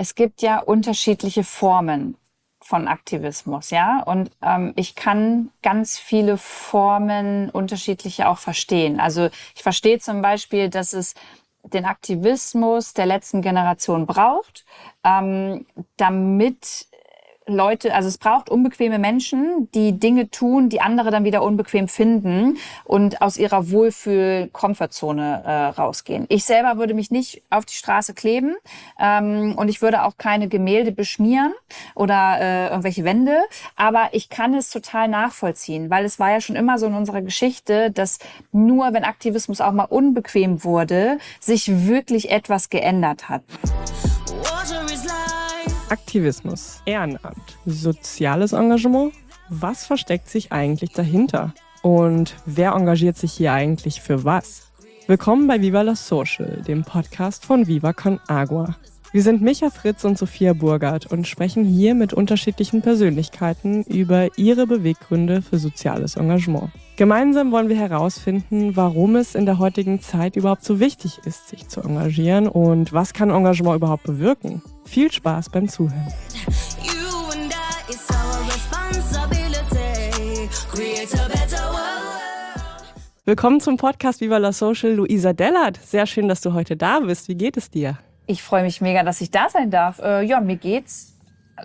Es gibt ja unterschiedliche Formen von Aktivismus, ja. Und ich kann ganz viele Formen unterschiedliche auch verstehen. Also ich verstehe zum Beispiel, dass es den Aktivismus der letzten Generation braucht, damit Leute, also es braucht unbequeme Menschen, die Dinge tun, die andere dann wieder unbequem finden und aus ihrer Wohlfühl-Komfortzone rausgehen. Ich selber würde mich nicht auf die Straße kleben und ich würde auch keine Gemälde beschmieren oder irgendwelche Wände, aber ich kann es total nachvollziehen, weil es war ja schon immer so in unserer Geschichte, dass nur wenn Aktivismus auch mal unbequem wurde, sich wirklich etwas geändert hat. Aktivismus, Ehrenamt, soziales Engagement. Was versteckt sich eigentlich dahinter? Und wer engagiert sich hier eigentlich für was? Willkommen bei Viva la Social, dem Podcast von Viva con Agua. Wir sind Micha Fritz und Sophia Burgert und sprechen hier mit unterschiedlichen Persönlichkeiten über ihre Beweggründe für soziales Engagement. Gemeinsam wollen wir herausfinden, warum es in der heutigen Zeit überhaupt so wichtig ist, sich zu engagieren und was kann Engagement überhaupt bewirken. Viel Spaß beim Zuhören. Willkommen zum Podcast Viva la Social, Luisa Dellert. Sehr schön, dass du heute da bist. Wie geht es dir? Ich freue mich mega, dass ich da sein darf. Mir geht's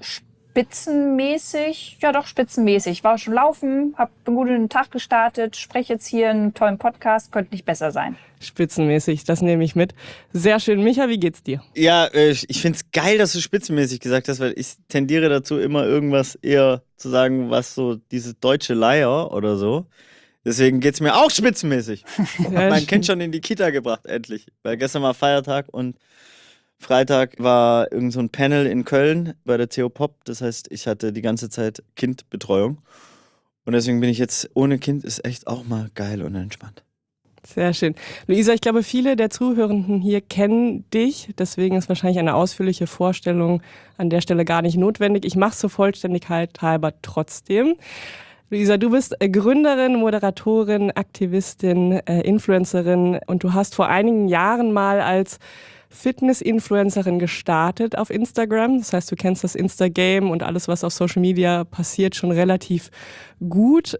spitzenmäßig. Ja, doch spitzenmäßig. Ich war schon laufen, habe einen guten Tag gestartet, spreche jetzt hier einen tollen Podcast. Könnte nicht besser sein. Spitzenmäßig, das nehme ich mit. Sehr schön. Micha, wie geht's dir? Ja, ich finde es geil, dass du spitzenmäßig gesagt hast, weil ich tendiere dazu, immer irgendwas eher zu sagen, was so diese deutsche Leier oder so. Deswegen geht's mir auch spitzenmäßig. Ja, mein Kind schon in die Kita gebracht, endlich. Weil gestern war Feiertag und Freitag war irgend so ein Panel in Köln bei der CO Pop. Das heißt, ich hatte die ganze Zeit Kindbetreuung. Und deswegen bin ich jetzt ohne Kind, ist echt auch mal geil und entspannt. Sehr schön. Luisa, ich glaube, viele der Zuhörenden hier kennen dich. Deswegen ist wahrscheinlich eine ausführliche Vorstellung an der Stelle gar nicht notwendig. Ich mache es zur Vollständigkeit halber trotzdem. Luisa, du bist Gründerin, Moderatorin, Aktivistin, Influencerin und du hast vor einigen Jahren mal als Fitness-Influencerin gestartet auf Instagram. Das heißt, du kennst das Insta-Game und alles, was auf Social Media passiert, schon relativ gut.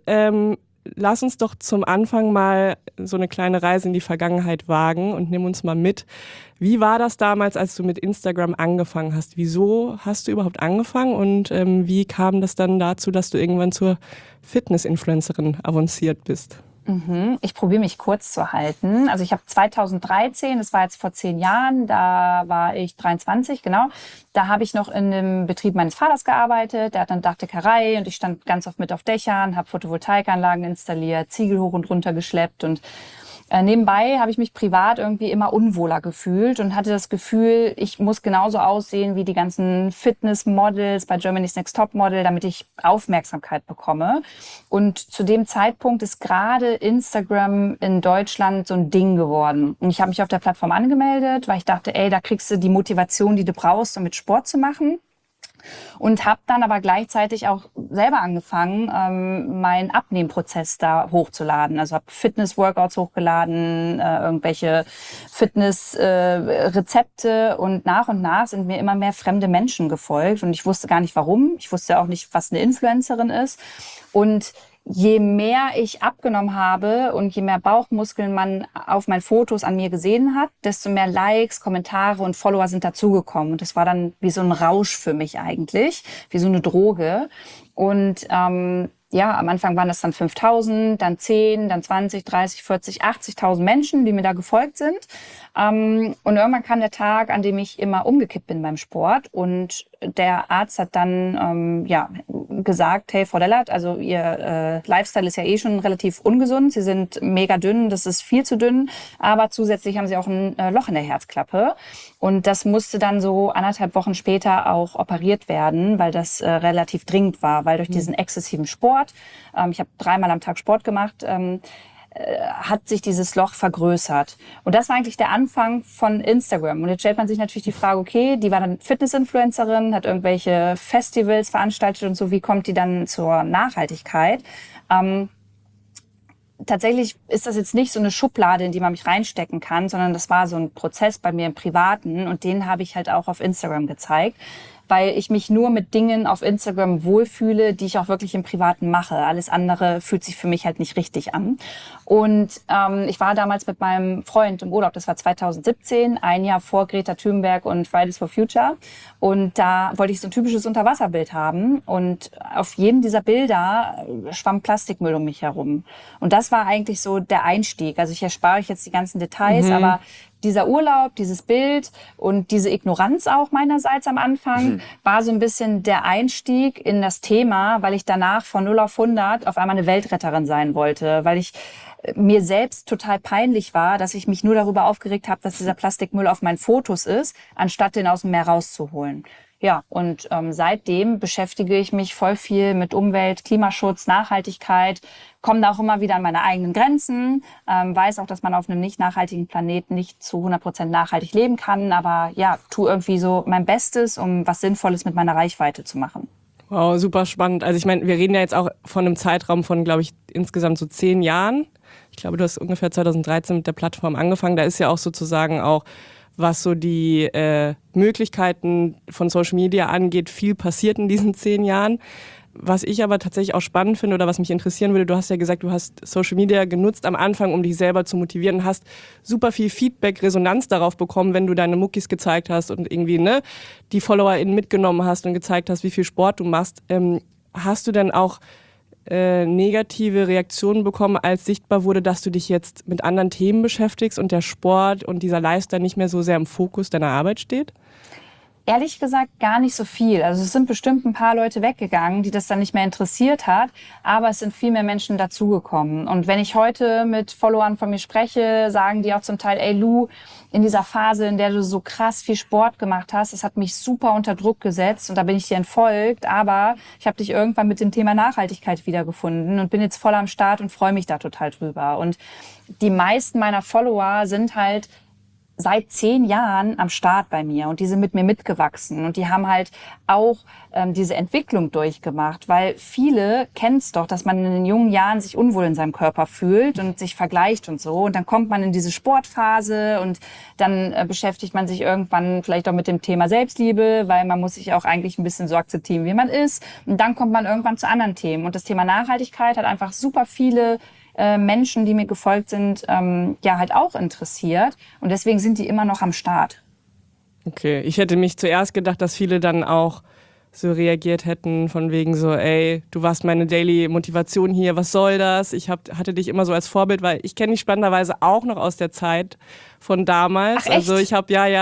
Lass uns doch zum Anfang mal so eine kleine Reise in die Vergangenheit wagen und nimm uns mal mit. Wie war das damals, als du mit Instagram angefangen hast? Wieso hast du überhaupt angefangen und wie kam das dann dazu, dass du irgendwann zur Fitness-Influencerin avanciert bist? Ich probiere mich kurz zu halten. Also ich habe 2013, das war jetzt vor 10 Jahren, da war ich 23, genau. Da habe ich noch in dem Betrieb meines Vaters gearbeitet. Der hat eine Dachdeckerei und ich stand ganz oft mit auf Dächern, habe Photovoltaikanlagen installiert, Ziegel hoch und runter geschleppt und nebenbei habe ich mich privat irgendwie immer unwohler gefühlt und hatte das Gefühl, ich muss genauso aussehen wie die ganzen Fitnessmodels bei Germany's Next Top Model, damit ich Aufmerksamkeit bekomme. Und zu dem Zeitpunkt ist gerade Instagram in Deutschland so ein Ding geworden. Und ich habe mich auf der Plattform angemeldet, weil ich dachte, da kriegst du die Motivation, die du brauchst, um mit Sport zu machen. Und habe dann aber gleichzeitig auch selber angefangen, meinen Abnehmprozess da hochzuladen. Also habe Fitness-Workouts hochgeladen, irgendwelche Fitness-Rezepte und nach sind mir immer mehr fremde Menschen gefolgt. Und ich wusste gar nicht, warum. Ich wusste auch nicht, was eine Influencerin ist. Und je mehr ich abgenommen habe und je mehr Bauchmuskeln man auf meinen Fotos an mir gesehen hat, desto mehr Likes, Kommentare und Follower sind dazugekommen. Und das war dann wie so ein Rausch für mich eigentlich, wie so eine Droge. Und am Anfang waren das dann 5.000, dann 10, dann 20, 30, 40, 80.000 Menschen, die mir da gefolgt sind. Und irgendwann kam der Tag, an dem ich immer umgekippt bin beim Sport. Und der Arzt hat dann gesagt, hey, Frau Dellert, also Ihr Lifestyle ist ja eh schon relativ ungesund. Sie sind mega dünn, das ist viel zu dünn. Aber zusätzlich haben Sie auch ein Loch in der Herzklappe. Und das musste dann so 1,5 Wochen später auch operiert werden, weil das relativ dringend war, weil durch diesen exzessiven Sport, ich habe 3-mal am Tag Sport gemacht, hat sich dieses Loch vergrößert. Und das war eigentlich der Anfang von Instagram. Und jetzt stellt man sich natürlich die Frage, okay, die war dann Fitness-Influencerin, hat irgendwelche Festivals veranstaltet und so, wie kommt die dann zur Nachhaltigkeit? tatsächlich ist das jetzt nicht so eine Schublade, in die man mich reinstecken kann, sondern das war so ein Prozess bei mir im Privaten und den habe ich halt auch auf Instagram gezeigt, weil ich mich nur mit Dingen auf Instagram wohlfühle, die ich auch wirklich im Privaten mache. Alles andere fühlt sich für mich halt nicht richtig an. Und ich war damals mit meinem Freund im Urlaub, das war 2017, ein Jahr vor Greta Thunberg und Fridays for Future. Und da wollte ich so ein typisches Unterwasserbild haben. Und auf jedem dieser Bilder schwamm Plastikmüll um mich herum. Und das war eigentlich so der Einstieg. Also ich erspare euch jetzt die ganzen Details, aber dieser Urlaub, dieses Bild und diese Ignoranz auch meinerseits am Anfang war so ein bisschen der Einstieg in das Thema, weil ich danach von 0 auf 100 auf einmal eine Weltretterin sein wollte, weil ich mir selbst total peinlich war, dass ich mich nur darüber aufgeregt habe, dass dieser Plastikmüll auf meinen Fotos ist, anstatt den aus dem Meer rauszuholen. Ja, und seitdem beschäftige ich mich voll viel mit Umwelt, Klimaschutz, Nachhaltigkeit, komme da auch immer wieder an meine eigenen Grenzen, weiß auch, dass man auf einem nicht nachhaltigen Planeten nicht zu 100% nachhaltig leben kann, aber ja, tue irgendwie so mein Bestes, um was Sinnvolles mit meiner Reichweite zu machen. Wow, super spannend. Also ich meine, wir reden ja jetzt auch von einem Zeitraum von, glaube ich, insgesamt so 10 Jahren. Ich glaube, du hast ungefähr 2013 mit der Plattform angefangen. Da ist ja auch sozusagen auch, was so die Möglichkeiten von Social Media angeht, viel passiert in diesen 10 Jahren. Was ich aber tatsächlich auch spannend finde oder was mich interessieren würde, du hast ja gesagt, du hast Social Media genutzt am Anfang, um dich selber zu motivieren, hast super viel Feedback, Resonanz darauf bekommen, wenn du deine Muckis gezeigt hast und irgendwie die FollowerInnen mitgenommen hast und gezeigt hast, wie viel Sport du machst. Hast du denn auch negative Reaktionen bekommen, als sichtbar wurde, dass du dich jetzt mit anderen Themen beschäftigst und der Sport und dieser Lifestyle nicht mehr so sehr im Fokus deiner Arbeit steht? Ehrlich gesagt gar nicht so viel. Also es sind bestimmt ein paar Leute weggegangen, die das dann nicht mehr interessiert hat, aber es sind viel mehr Menschen dazugekommen. Und wenn ich heute mit Followern von mir spreche, sagen die auch zum Teil, ey Lu, in dieser Phase, in der du so krass viel Sport gemacht hast, das hat mich super unter Druck gesetzt und da bin ich dir entfolgt, aber ich habe dich irgendwann mit dem Thema Nachhaltigkeit wiedergefunden und bin jetzt voll am Start und freue mich da total drüber. Und die meisten meiner Follower sind halt seit 10 Jahren am Start bei mir und die sind mit mir mitgewachsen und die haben halt auch diese Entwicklung durchgemacht, weil viele kennen es doch, dass man in den jungen Jahren sich unwohl in seinem Körper fühlt und sich vergleicht und so und dann kommt man in diese Sportphase und dann beschäftigt man sich irgendwann vielleicht auch mit dem Thema Selbstliebe, weil man muss sich auch eigentlich ein bisschen so akzeptieren, wie man ist und dann kommt man irgendwann zu anderen Themen und das Thema Nachhaltigkeit hat einfach super viele Menschen, die mir gefolgt sind, ja halt auch interessiert. Und deswegen sind die immer noch am Start. Okay, ich hätte mich zuerst gedacht, dass viele dann auch so reagiert hätten von wegen so, ey, du warst meine Daily Motivation hier, was soll das? Ich hatte dich immer so als Vorbild, weil ich kenne dich spannenderweise auch noch aus der Zeit von damals. Ach, echt? Also ich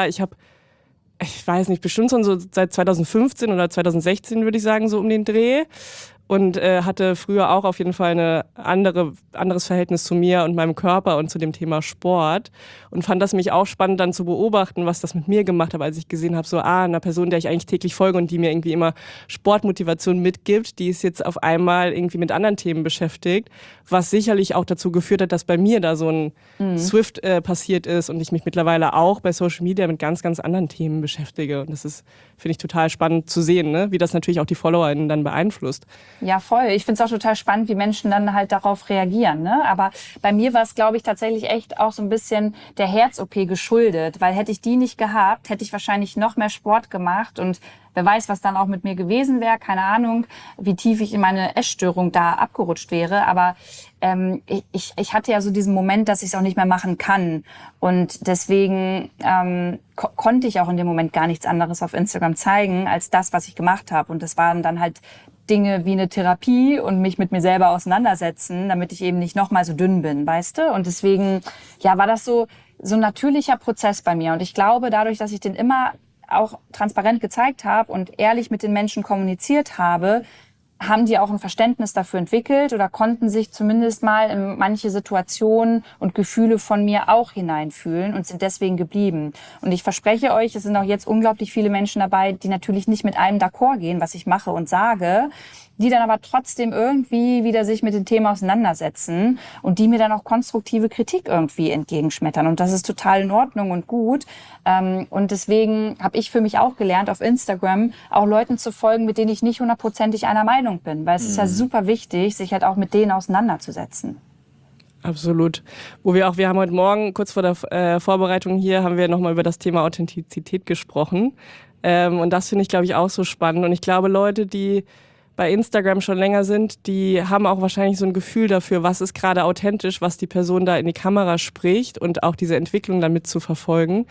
weiß nicht, bestimmt schon so seit 2015 oder 2016 würde ich sagen, so um den Dreh. Und hatte früher auch auf jeden Fall ein anderes Verhältnis zu mir und meinem Körper und zu dem Thema Sport. Und fand das mich auch spannend dann zu beobachten, was das mit mir gemacht hat, als ich gesehen habe, so einer Person, der ich eigentlich täglich folge und die mir irgendwie immer Sportmotivation mitgibt, die ist jetzt auf einmal irgendwie mit anderen Themen beschäftigt, was sicherlich auch dazu geführt hat, dass bei mir da so ein Swift passiert ist und ich mich mittlerweile auch bei Social Media mit ganz, ganz anderen Themen beschäftige. Und das ist, finde ich, total spannend zu sehen, ne? Wie das natürlich auch die FollowerInnen dann beeinflusst. Ja, voll. Ich finde es auch total spannend, wie Menschen dann halt darauf reagieren. Ne? Aber bei mir war es, glaube ich, tatsächlich echt auch so ein bisschen der Herz-OP geschuldet. Weil hätte ich die nicht gehabt, hätte ich wahrscheinlich noch mehr Sport gemacht. Und wer weiß, was dann auch mit mir gewesen wäre. Keine Ahnung, wie tief ich in meine Essstörung da abgerutscht wäre. Aber ich hatte ja so diesen Moment, dass ich es auch nicht mehr machen kann. Und deswegen konnte ich auch in dem Moment gar nichts anderes auf Instagram zeigen, als das, was ich gemacht habe. Und das waren dann halt Dinge wie eine Therapie und mich mit mir selber auseinandersetzen, damit ich eben nicht noch mal so dünn bin, weißt du? Und deswegen, ja, war das so ein natürlicher Prozess bei mir. Und ich glaube, dadurch, dass ich den immer auch transparent gezeigt habe und ehrlich mit den Menschen kommuniziert habe, haben die auch ein Verständnis dafür entwickelt oder konnten sich zumindest mal in manche Situationen und Gefühle von mir auch hineinfühlen und sind deswegen geblieben. Und ich verspreche euch, es sind auch jetzt unglaublich viele Menschen dabei, die natürlich nicht mit allem d'accord gehen, was ich mache und sage, die dann aber trotzdem irgendwie wieder sich mit dem Thema auseinandersetzen und die mir dann auch konstruktive Kritik irgendwie entgegenschmettern. Und das ist total in Ordnung und gut. Und deswegen habe ich für mich auch gelernt, auf Instagram auch Leuten zu folgen, mit denen ich nicht 100%ig einer Meinung bin. Weil es ist ja super wichtig, sich halt auch mit denen auseinanderzusetzen. Absolut. Wir haben heute Morgen, kurz vor der Vorbereitung hier, haben wir nochmal über das Thema Authentizität gesprochen. Und das finde ich, glaube ich, auch so spannend. Und ich glaube, Leute, die bei Instagram schon länger sind, die haben auch wahrscheinlich so ein Gefühl dafür, was ist gerade authentisch, was die Person da in die Kamera spricht und auch diese Entwicklung damit zu verfolgen.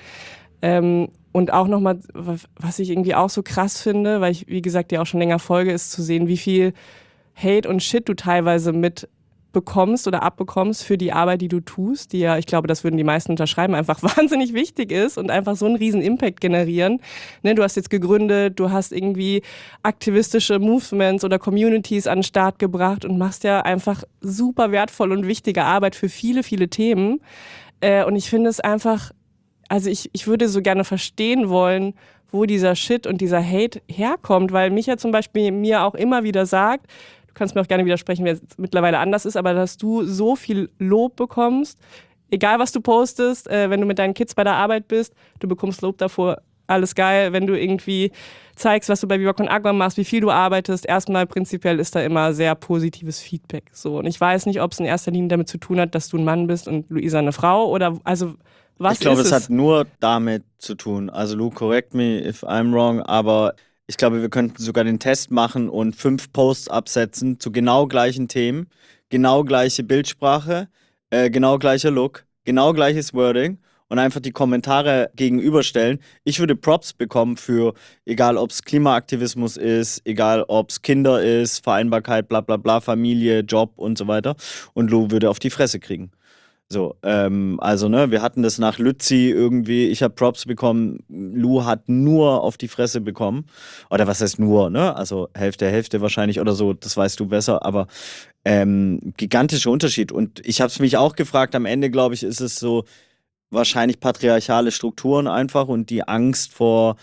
Und auch nochmal, was ich irgendwie auch so krass finde, weil ich, wie gesagt, dir auch schon länger folge, ist zu sehen, wie viel Hate und Shit du teilweise mitbekommst oder abbekommst für die Arbeit, die du tust, die ja, ich glaube, das würden die meisten unterschreiben, einfach wahnsinnig wichtig ist und einfach so einen riesen Impact generieren. Ne, du hast jetzt gegründet, du hast irgendwie aktivistische Movements oder Communities an den Start gebracht und machst ja einfach super wertvolle und wichtige Arbeit für viele, viele Themen. Und ich finde es einfach, also ich würde so gerne verstehen wollen, wo dieser Shit und dieser Hate herkommt, weil Micha zum Beispiel mir auch immer wieder sagt, du kannst mir auch gerne widersprechen, wer es mittlerweile anders ist, aber dass du so viel Lob bekommst, egal was du postest, wenn du mit deinen Kids bei der Arbeit bist, du bekommst Lob davor, alles geil, wenn du irgendwie zeigst, was du bei Viva Con Agua machst, wie viel du arbeitest, erstmal prinzipiell ist da immer sehr positives Feedback. So. Und ich weiß nicht, ob es in erster Linie damit zu tun hat, dass du ein Mann bist und Luisa eine Frau oder, also was ich glaube, ist es hat nur damit zu tun. Also Lou, correct me if I'm wrong, aber ich glaube, wir könnten sogar den Test machen und 5 Posts absetzen zu genau gleichen Themen, genau gleiche Bildsprache, genau gleicher Look, genau gleiches Wording und einfach die Kommentare gegenüberstellen. Ich würde Props bekommen für, egal ob es Klimaaktivismus ist, egal ob es Kinder ist, Vereinbarkeit, bla bla bla, Familie, Job und so weiter. Und Lou würde auf die Fresse kriegen. So, also ne, wir hatten das nach Lützi irgendwie, ich habe Props bekommen, Lou hat nur auf die Fresse bekommen. Oder was heißt nur, ne? Also Hälfte wahrscheinlich oder so, das weißt du besser, aber gigantischer Unterschied. Und ich habe es mich auch gefragt, am Ende, glaube ich, ist es so wahrscheinlich patriarchale Strukturen einfach und die Angst vor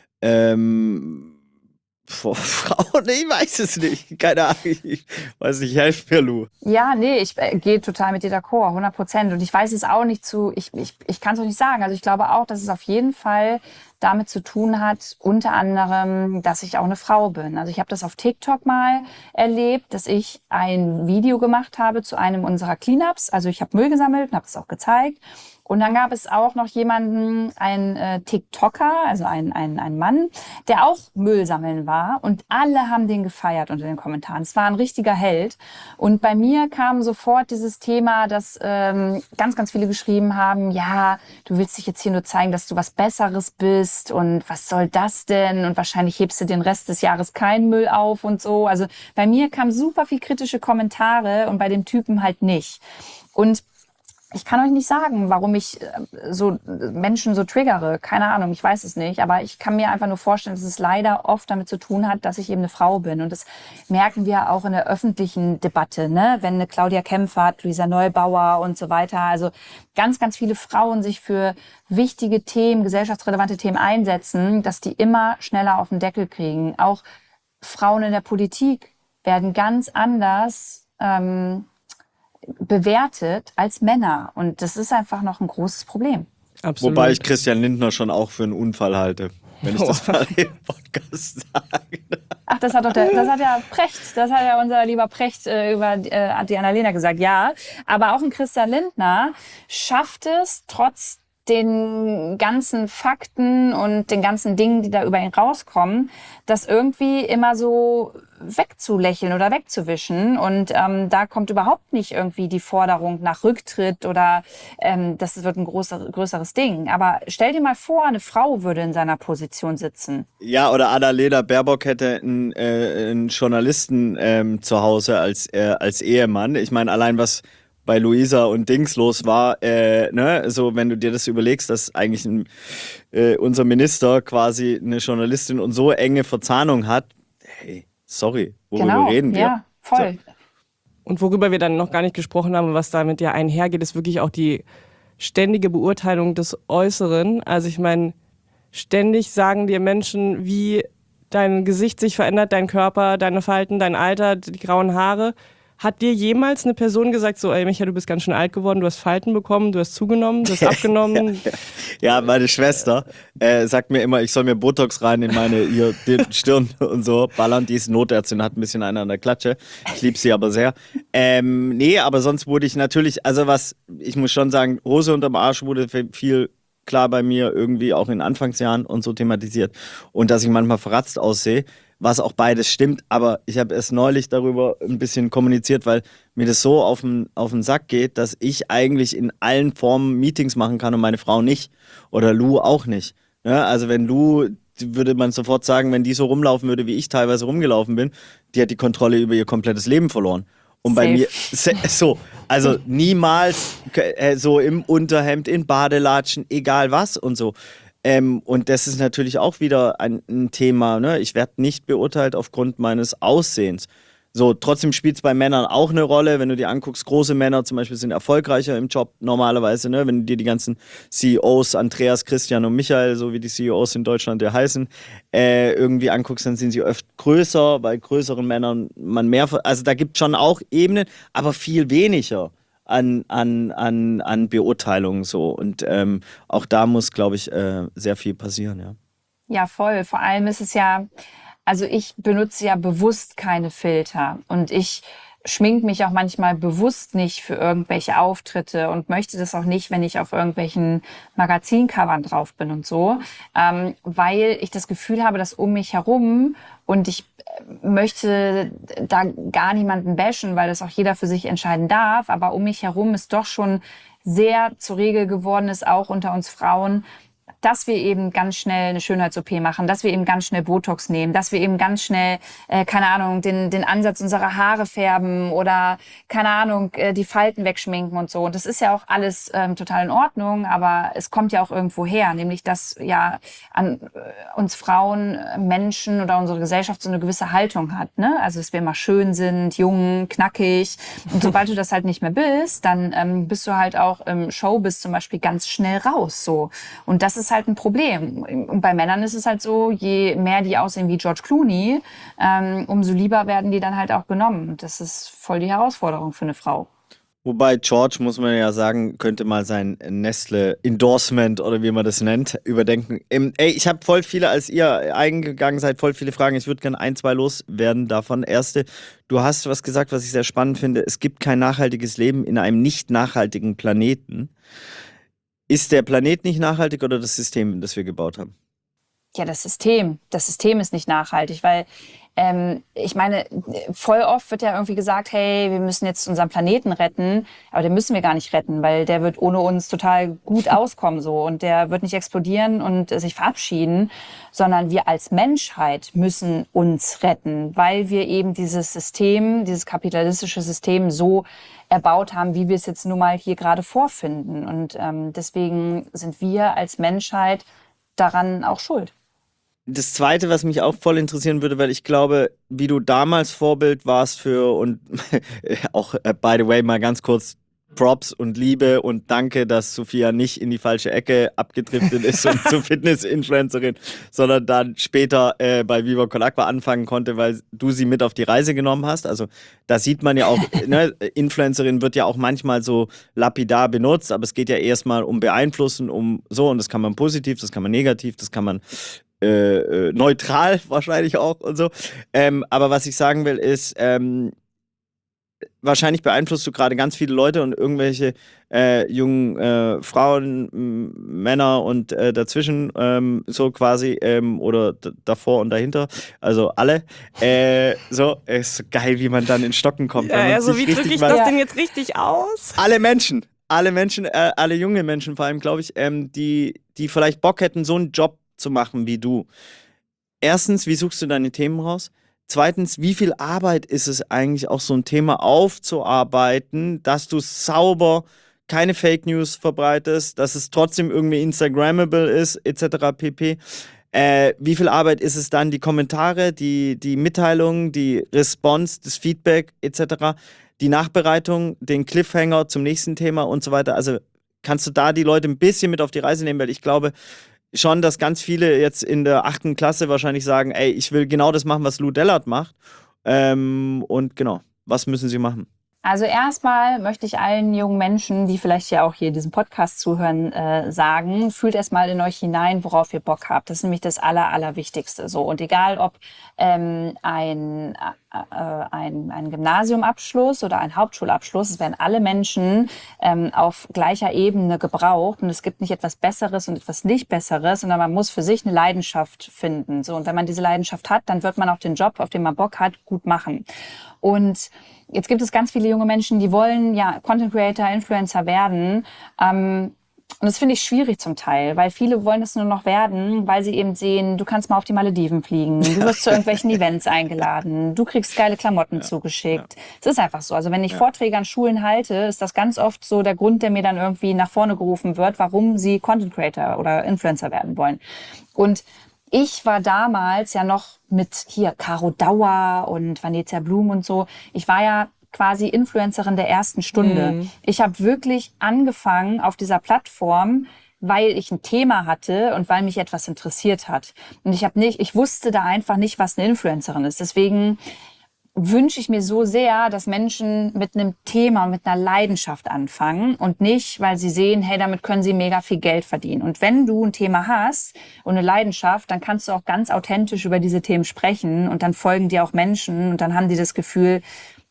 Frauen, ich weiß es nicht. Keine Ahnung, ich weiß nicht, helf mir, Lou. Ja, nee, ich gehe total mit dir d'accord, 100%. Und ich weiß es auch nicht ich kann es auch nicht sagen. Also ich glaube auch, dass es auf jeden Fall damit zu tun hat, unter anderem, dass ich auch eine Frau bin. Also ich habe das auf TikTok mal erlebt, dass ich ein Video gemacht habe zu einem unserer Cleanups. Also ich habe Müll gesammelt und habe es auch gezeigt. Und dann gab es auch noch jemanden, einen TikToker, also ein Mann, der auch Müll sammeln war. Und alle haben den gefeiert unter den Kommentaren. Es war ein richtiger Held. Und bei mir kam sofort dieses Thema, dass ganz, ganz viele geschrieben haben, ja, du willst dich jetzt hier nur zeigen, dass du was Besseres bist. Und was soll das denn? Und wahrscheinlich hebst du den Rest des Jahres keinen Müll auf und so. Also bei mir kamen super viel kritische Kommentare und bei dem Typen halt nicht. Und ich kann euch nicht sagen, warum ich so Menschen so triggere. Keine Ahnung, ich weiß es nicht. Aber ich kann mir einfach nur vorstellen, dass es leider oft damit zu tun hat, dass ich eben eine Frau bin. Und das merken wir auch in der öffentlichen Debatte, ne? Wenn eine Claudia Kempfert, Luisa Neubauer und so weiter, also ganz, ganz viele Frauen sich für wichtige Themen, gesellschaftsrelevante Themen einsetzen, dass die immer schneller auf den Deckel kriegen. Auch Frauen in der Politik werden ganz anders bewertet als Männer. Und das ist einfach noch ein großes Problem. Absolut. Wobei ich Christian Lindner schon auch für einen Unfall halte, wenn ich das mal im Podcast sage. Ach, das hat ja unser lieber Precht über die Annalena gesagt. Ja, aber auch ein Christian Lindner schafft es, trotz den ganzen Fakten und den ganzen Dingen, die da über ihn rauskommen, das irgendwie immer so wegzulächeln oder wegzuwischen. Und da kommt überhaupt nicht irgendwie die Forderung nach Rücktritt oder das wird ein größeres Ding. Aber stell dir mal vor, eine Frau würde in seiner Position sitzen. Ja, oder Annalena Baerbock hätte einen Journalisten zu Hause als Ehemann. Ich meine, allein was bei Luisa und Dings los war, ne, so wenn du dir das überlegst, dass eigentlich unser Minister quasi eine Journalistin und so enge Verzahnung hat, hey, sorry, worüber reden wir? Ja, voll. So. Und worüber wir dann noch gar nicht gesprochen haben, was damit ja einhergeht, ist wirklich auch die ständige Beurteilung des Äußeren. Also ich meine, ständig sagen dir Menschen, wie dein Gesicht sich verändert, dein Körper, deine Falten, dein Alter, die grauen Haare, Hat dir jemals eine Person gesagt, so, ey Micha, du bist ganz schön alt geworden, du hast Falten bekommen, du hast zugenommen, du hast abgenommen? Ja, meine Schwester sagt mir immer, ich soll mir Botox rein in meine die Stirn und so ballern. Die ist Notärztin, hat ein bisschen einen an der Klatsche. Ich liebe sie aber sehr. Nee, aber sonst wurde ich natürlich, also ich muss schon sagen, Hose unterm Arsch wurde viel klar bei mir irgendwie auch in Anfangsjahren und so thematisiert. Und dass ich manchmal verratzt aussehe, was auch beides stimmt, aber ich habe erst neulich darüber ein bisschen kommuniziert, weil mir das so auf den Sack geht, dass ich eigentlich in allen Formen Meetings machen kann und meine Frau nicht. Oder Lou auch nicht. Ja, also wenn Lou, würde man sofort sagen, wenn die so rumlaufen würde, wie ich teilweise rumgelaufen bin, die hat die Kontrolle über ihr komplettes Leben verloren. Und bei mir, so, also niemals so im Unterhemd, in Badelatschen, egal was und so. Und das ist natürlich auch wieder ein Thema, ne? Ich werde nicht beurteilt aufgrund meines Aussehens. So, trotzdem spielt es bei Männern auch eine Rolle, wenn du dir anguckst, große Männer zum Beispiel sind erfolgreicher im Job normalerweise, ne? Wenn du dir die ganzen CEOs, Andreas, Christian und Michael, so wie die CEOs in Deutschland ja heißen, irgendwie anguckst, dann sind sie oft größer, bei größeren Männern man mehr, also da gibt es schon auch Ebenen, aber viel weniger an Beurteilung so. Und auch da muss, glaube ich, sehr viel passieren, ja. Ja, voll. Vor allem ist es ja, also ich benutze ja bewusst keine Filter und ich schmink mich auch manchmal bewusst nicht für irgendwelche Auftritte und möchte das auch nicht, wenn ich auf irgendwelchen Magazincovern drauf bin und so, weil ich das Gefühl habe, dass um mich herum, und ich möchte da gar niemanden bashen, weil das auch jeder für sich entscheiden darf, aber um mich herum ist doch schon sehr zur Regel geworden, ist auch unter uns Frauen, dass wir eben ganz schnell eine Schönheits-OP machen, dass wir eben ganz schnell Botox nehmen, dass wir eben ganz schnell, keine Ahnung, den Ansatz unserer Haare färben oder, keine Ahnung, die Falten wegschminken und so. Und das ist ja auch alles total in Ordnung, aber es kommt ja auch irgendwo her, nämlich dass ja an uns Frauen, Menschen oder unsere Gesellschaft so eine gewisse Haltung hat, ne? Also, dass wir immer schön sind, jung, knackig. Und sobald du das halt nicht mehr bist, dann bist du halt auch im Showbiz zum Beispiel ganz schnell raus, so. Und das ist halt ein Problem. Und bei Männern ist es halt so, je mehr die aussehen wie George Clooney, umso lieber werden die dann halt auch genommen. Und das ist voll die Herausforderung für eine Frau. Wobei George, muss man ja sagen, könnte mal sein Nestle-Endorsement oder wie man das nennt, überdenken. Ich habe voll viele, als ihr eingegangen seid, voll viele Fragen. Ich würde gerne 1, 2 loswerden davon. Erste, du hast was gesagt, was ich sehr spannend finde. Es gibt kein nachhaltiges Leben in einem nicht nachhaltigen Planeten. Ist der Planet nicht nachhaltig oder das System, das wir gebaut haben? Ja, das System ist nicht nachhaltig, weil ich meine, voll oft wird ja irgendwie gesagt, hey, wir müssen jetzt unseren Planeten retten, aber den müssen wir gar nicht retten, weil der wird ohne uns total gut auskommen so und der wird nicht explodieren und sich verabschieden, sondern wir als Menschheit müssen uns retten, weil wir eben dieses System, dieses kapitalistische System so erbaut haben, wie wir es jetzt nun mal hier gerade vorfinden. Und deswegen sind wir als Menschheit daran auch schuld. Das Zweite, was mich auch voll interessieren würde, weil ich glaube, wie du damals Vorbild warst für und auch, by the way, mal ganz kurz Props und Liebe und danke, dass Sophia nicht in die falsche Ecke abgedriftet ist und zur Fitness-Influencerin, sondern dann später bei Viva Con Agua anfangen konnte, weil du sie mit auf die Reise genommen hast. Also da sieht man ja auch, ne, Influencerin wird ja auch manchmal so lapidar benutzt, aber es geht ja erstmal um Beeinflussen, um so, und das kann man positiv, das kann man negativ, das kann man neutral wahrscheinlich auch und so. Aber was ich sagen will ist, wahrscheinlich beeinflusst du gerade ganz viele Leute und irgendwelche jungen Frauen, Männer und dazwischen so quasi oder davor und dahinter, also alle. So, ist so geil, wie man dann in Stocken kommt. Ja, also wie drücke ich das denn jetzt richtig aus? Alle Menschen, alle junge Menschen vor allem, glaube ich, die vielleicht Bock hätten, so einen Job zu machen wie du. Erstens, wie suchst du deine Themen raus? Zweitens, wie viel Arbeit ist es eigentlich auch so ein Thema aufzuarbeiten, dass du sauber keine Fake News verbreitest, dass es trotzdem irgendwie Instagrammable ist, etc. pp. Wie viel Arbeit ist es dann, die Kommentare, die Mitteilungen, die Response, das Feedback etc., die Nachbereitung, den Cliffhanger zum nächsten Thema und so weiter. Also kannst du da die Leute ein bisschen mit auf die Reise nehmen, weil ich glaube schon, dass ganz viele jetzt in der 8. Klasse wahrscheinlich sagen, ey, ich will genau das machen, was Lou Dellert macht. Und genau. Was müssen sie machen? Also erstmal möchte ich allen jungen Menschen, die vielleicht ja auch hier diesen Podcast zuhören, sagen, fühlt erstmal in euch hinein, worauf ihr Bock habt. Das ist nämlich das Allerwichtigste. So. Und egal ob ein Gymnasiumabschluss oder ein Hauptschulabschluss, es werden alle Menschen auf gleicher Ebene gebraucht. Und es gibt nicht etwas Besseres und etwas nicht Besseres, sondern man muss für sich eine Leidenschaft finden. So. Und wenn man diese Leidenschaft hat, dann wird man auch den Job, auf den man Bock hat, gut machen. Und jetzt gibt es ganz viele junge Menschen, die wollen ja Content Creator, Influencer werden. Und das finde ich schwierig zum Teil, weil viele wollen das nur noch werden, weil sie eben sehen, du kannst mal auf die Malediven fliegen, du wirst zu irgendwelchen Events eingeladen, du kriegst geile Klamotten zugeschickt. Es ist einfach so. Also wenn ich Vorträge an Schulen halte, ist das ganz oft so der Grund, der mir dann irgendwie nach vorne gerufen wird, warum sie Content Creator oder Influencer werden wollen. Und ich war damals ja noch mit hier Caro Dauer und Vanessa Blum und so. Ich war ja quasi Influencerin der ersten Stunde. Ich habe wirklich angefangen auf dieser Plattform, weil ich ein Thema hatte und weil mich etwas interessiert hat. Und ich wusste da einfach nicht, was eine Influencerin ist. Deswegen wünsche ich mir so sehr, dass Menschen mit einem Thema, mit einer Leidenschaft anfangen und nicht, weil sie sehen, hey, damit können sie mega viel Geld verdienen. Und wenn du ein Thema hast und eine Leidenschaft, dann kannst du auch ganz authentisch über diese Themen sprechen und dann folgen dir auch Menschen und dann haben die das Gefühl,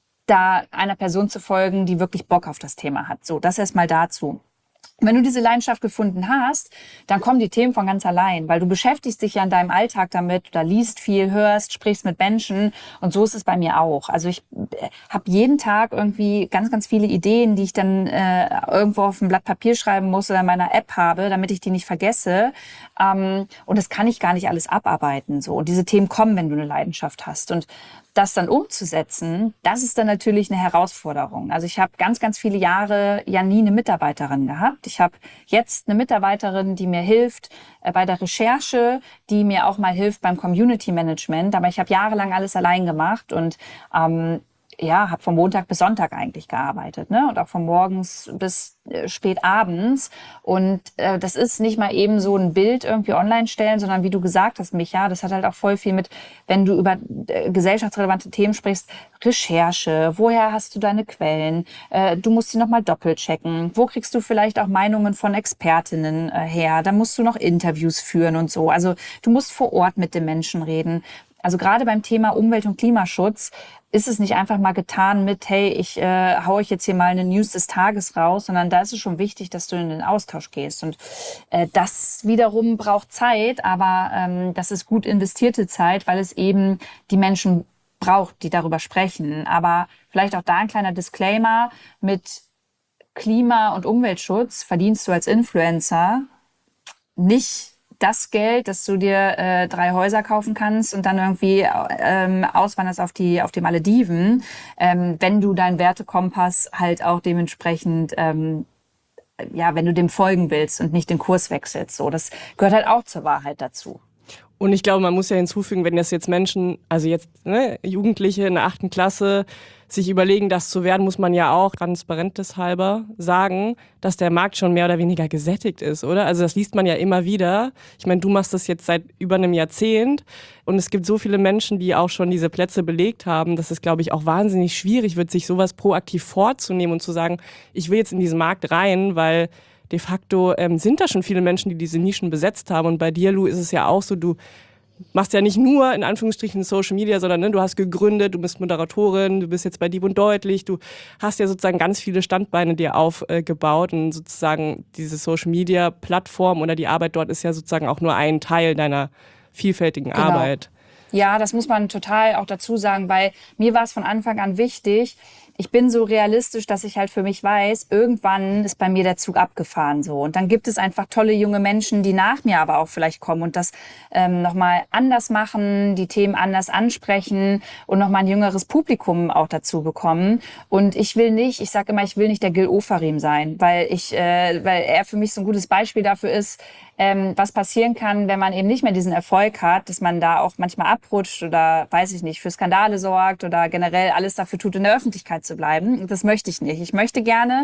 da einer Person zu folgen, die wirklich Bock auf das Thema hat. So, das erstmal dazu. Wenn du diese Leidenschaft gefunden hast, dann kommen die Themen von ganz allein, weil du beschäftigst dich ja in deinem Alltag damit, da liest viel, hörst, sprichst mit Menschen und so ist es bei mir auch. Also ich habe jeden Tag irgendwie ganz viele Ideen, die ich dann irgendwo auf ein Blatt Papier schreiben muss oder in meiner App habe, damit ich die nicht vergesse. Und das kann ich gar nicht alles abarbeiten. So. Und diese Themen kommen, wenn du eine Leidenschaft hast. Und das dann umzusetzen, das ist dann natürlich eine Herausforderung. Also ich habe ganz viele Jahre ja nie eine Mitarbeiterin gehabt. Ich habe jetzt eine Mitarbeiterin, die mir hilft bei der Recherche, die mir auch mal hilft beim Community Management. Aber ich habe jahrelang alles allein gemacht und habe von Montag bis Sonntag eigentlich gearbeitet, ne? Und auch von morgens bis spät abends. Und das ist nicht mal eben so ein Bild irgendwie online stellen, sondern wie du gesagt hast, Micha, das hat halt auch voll viel mit, wenn du über gesellschaftsrelevante Themen sprichst, Recherche, woher hast du deine Quellen? Du musst sie nochmal doppelt checken. Wo kriegst du vielleicht auch Meinungen von Expertinnen her? Da musst du noch Interviews führen und so. Also du musst vor Ort mit den Menschen reden. Also gerade beim Thema Umwelt- und Klimaschutz ist es nicht einfach mal getan mit, hey, ich hau euch jetzt hier mal eine News des Tages raus, sondern da ist es schon wichtig, dass du in den Austausch gehst. Und das wiederum braucht Zeit, aber das ist gut investierte Zeit, weil es eben die Menschen braucht, die darüber sprechen. Aber vielleicht auch da ein kleiner Disclaimer, mit Klima- und Umweltschutz verdienst du als Influencer nicht das Geld, dass du dir 3 Häuser kaufen kannst und dann irgendwie auswanderst auf die Malediven, wenn du deinen Wertekompass halt auch dementsprechend, wenn du dem folgen willst und nicht den Kurs wechselst. So, das gehört halt auch zur Wahrheit dazu. Und ich glaube, man muss ja hinzufügen, wenn das jetzt Menschen, also jetzt Jugendliche in der 8. Klasse, sich überlegen, das zu werden, muss man ja auch transparenteshalber sagen, dass der Markt schon mehr oder weniger gesättigt ist, oder? Also das liest man ja immer wieder. Ich meine, du machst das jetzt seit über einem Jahrzehnt und es gibt so viele Menschen, die auch schon diese Plätze belegt haben, dass es, glaube ich, auch wahnsinnig schwierig wird, sich sowas proaktiv vorzunehmen und zu sagen, ich will jetzt in diesen Markt rein, weil de facto sind da schon viele Menschen, die diese Nischen besetzt haben. Und bei dir, Lu, ist es ja auch so, du machst ja nicht nur in Anführungsstrichen Social Media, sondern du hast gegründet, du bist Moderatorin, du bist jetzt bei Dieb und Deutlich, du hast ja sozusagen ganz viele Standbeine dir aufgebaut und sozusagen diese Social Media Plattform oder die Arbeit dort ist ja sozusagen auch nur ein Teil deiner vielfältigen Arbeit. Ja, das muss man total auch dazu sagen, weil mir war es von Anfang an wichtig, ich bin so realistisch, dass ich halt für mich weiß, irgendwann ist bei mir der Zug abgefahren so. Und dann gibt es einfach tolle junge Menschen, die nach mir aber auch vielleicht kommen und das nochmal anders machen, die Themen anders ansprechen und nochmal ein jüngeres Publikum auch dazu bekommen. Und ich will nicht der Gil Ofarim sein, weil er für mich so ein gutes Beispiel dafür ist, was passieren kann, wenn man eben nicht mehr diesen Erfolg hat, dass man da auch manchmal abrutscht oder, weiß ich nicht, für Skandale sorgt oder generell alles dafür tut, in der Öffentlichkeit zu bleiben. Das möchte ich nicht. Ich möchte gerne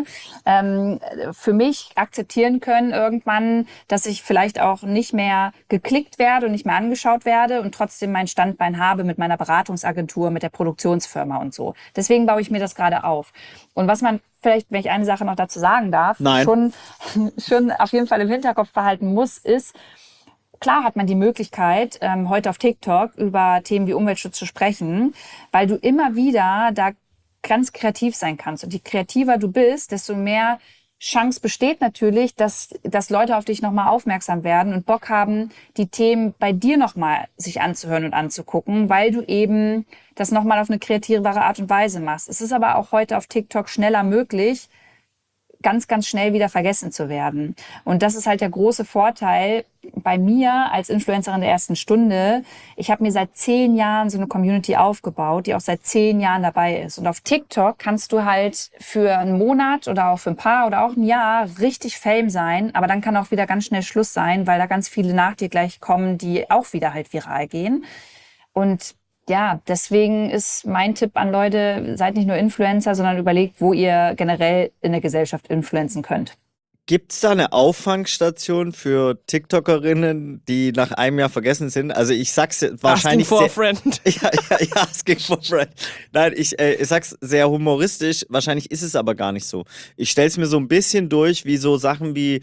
für mich akzeptieren können irgendwann, dass ich vielleicht auch nicht mehr geklickt werde und nicht mehr angeschaut werde und trotzdem mein Standbein habe mit meiner Beratungsagentur, mit der Produktionsfirma und so. Deswegen baue ich mir das gerade auf. Und was man vielleicht, wenn ich eine Sache noch dazu sagen darf, schon auf jeden Fall im Hinterkopf behalten muss, ist, klar hat man die Möglichkeit, heute auf TikTok über Themen wie Umweltschutz zu sprechen, weil du immer wieder da ganz kreativ sein kannst. Und je kreativer du bist, desto mehr Chance besteht natürlich, dass Leute auf dich nochmal aufmerksam werden und Bock haben, die Themen bei dir nochmal sich anzuhören und anzugucken, weil du eben das nochmal auf eine kreativere Art und Weise machst. Es ist aber auch heute auf TikTok schneller möglich, ganz, ganz schnell wieder vergessen zu werden. Und das ist halt der große Vorteil bei mir als Influencerin der ersten Stunde. Ich habe mir seit 10 Jahren so eine Community aufgebaut, die auch seit 10 Jahren dabei ist. Und auf TikTok kannst du halt für einen Monat oder auch für ein paar oder auch ein Jahr richtig Fame sein, aber dann kann auch wieder ganz schnell Schluss sein, weil da ganz viele nach dir gleich kommen, die auch wieder halt viral gehen. Und ja, deswegen ist mein Tipp an Leute, seid nicht nur Influencer, sondern überlegt, wo ihr generell in der Gesellschaft influenzen könnt. Gibt es da eine Auffangstation für TikTokerinnen, die nach einem Jahr vergessen sind? Also ich sag's wahrscheinlich Asking for a friend. Ja, asking for a friend. Nein, ich sag's sehr humoristisch, wahrscheinlich ist es aber gar nicht so. Ich stell's mir so ein bisschen durch wie so Sachen wie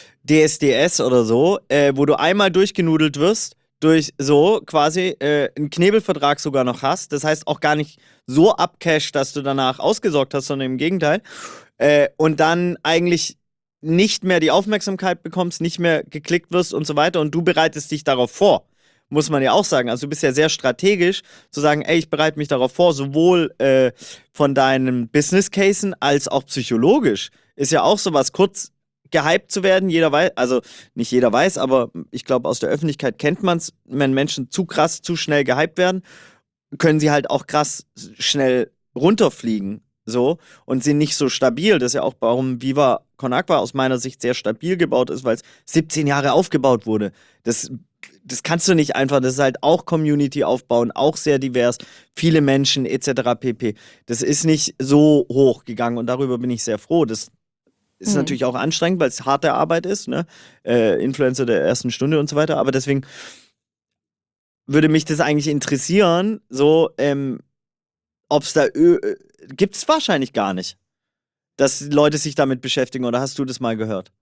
DSDS oder so, wo du einmal durchgenudelt wirst, durch so quasi einen Knebelvertrag sogar noch hast. Das heißt auch gar nicht so abcasht, dass du danach ausgesorgt hast, sondern im Gegenteil. Und dann eigentlich nicht mehr die Aufmerksamkeit bekommst, nicht mehr geklickt wirst und so weiter. Und du bereitest dich darauf vor, muss man ja auch sagen. Also du bist ja sehr strategisch, zu sagen, ey, ich bereite mich darauf vor, sowohl von deinen Business-Casen als auch psychologisch. Ist ja auch sowas, kurz gehypt zu werden, jeder weiß, also nicht jeder weiß, aber ich glaube, aus der Öffentlichkeit kennt man es, wenn Menschen zu krass, zu schnell gehypt werden, können sie halt auch krass schnell runterfliegen, so, und sind nicht so stabil. Das ist ja auch, warum Viva Con Agua aus meiner Sicht sehr stabil gebaut ist, weil es 17 Jahre aufgebaut wurde. Das kannst du nicht einfach, das ist halt auch Community aufbauen, auch sehr divers, viele Menschen etc. pp. Das ist nicht so hoch gegangen und darüber bin ich sehr froh. Das ist natürlich auch anstrengend, weil es harte Arbeit ist, ne? Influencer der ersten Stunde und so weiter. Aber deswegen würde mich das eigentlich interessieren, so, ob es da, gibt es wahrscheinlich gar nicht, dass Leute sich damit beschäftigen, oder hast du das mal gehört?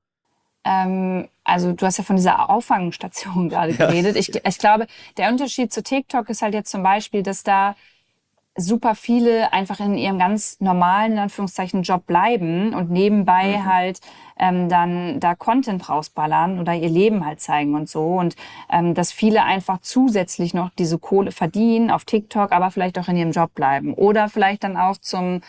Also du hast ja von dieser Auffangstation gerade geredet. Ich glaube, der Unterschied zu TikTok ist halt jetzt zum Beispiel, dass da super viele einfach in ihrem ganz normalen, in Anführungszeichen, Job bleiben und nebenbei halt dann da Content rausballern oder ihr Leben halt zeigen und so. Und dass viele einfach zusätzlich noch diese Kohle verdienen auf TikTok, aber vielleicht auch in ihrem Job bleiben. Oder vielleicht dann auch zum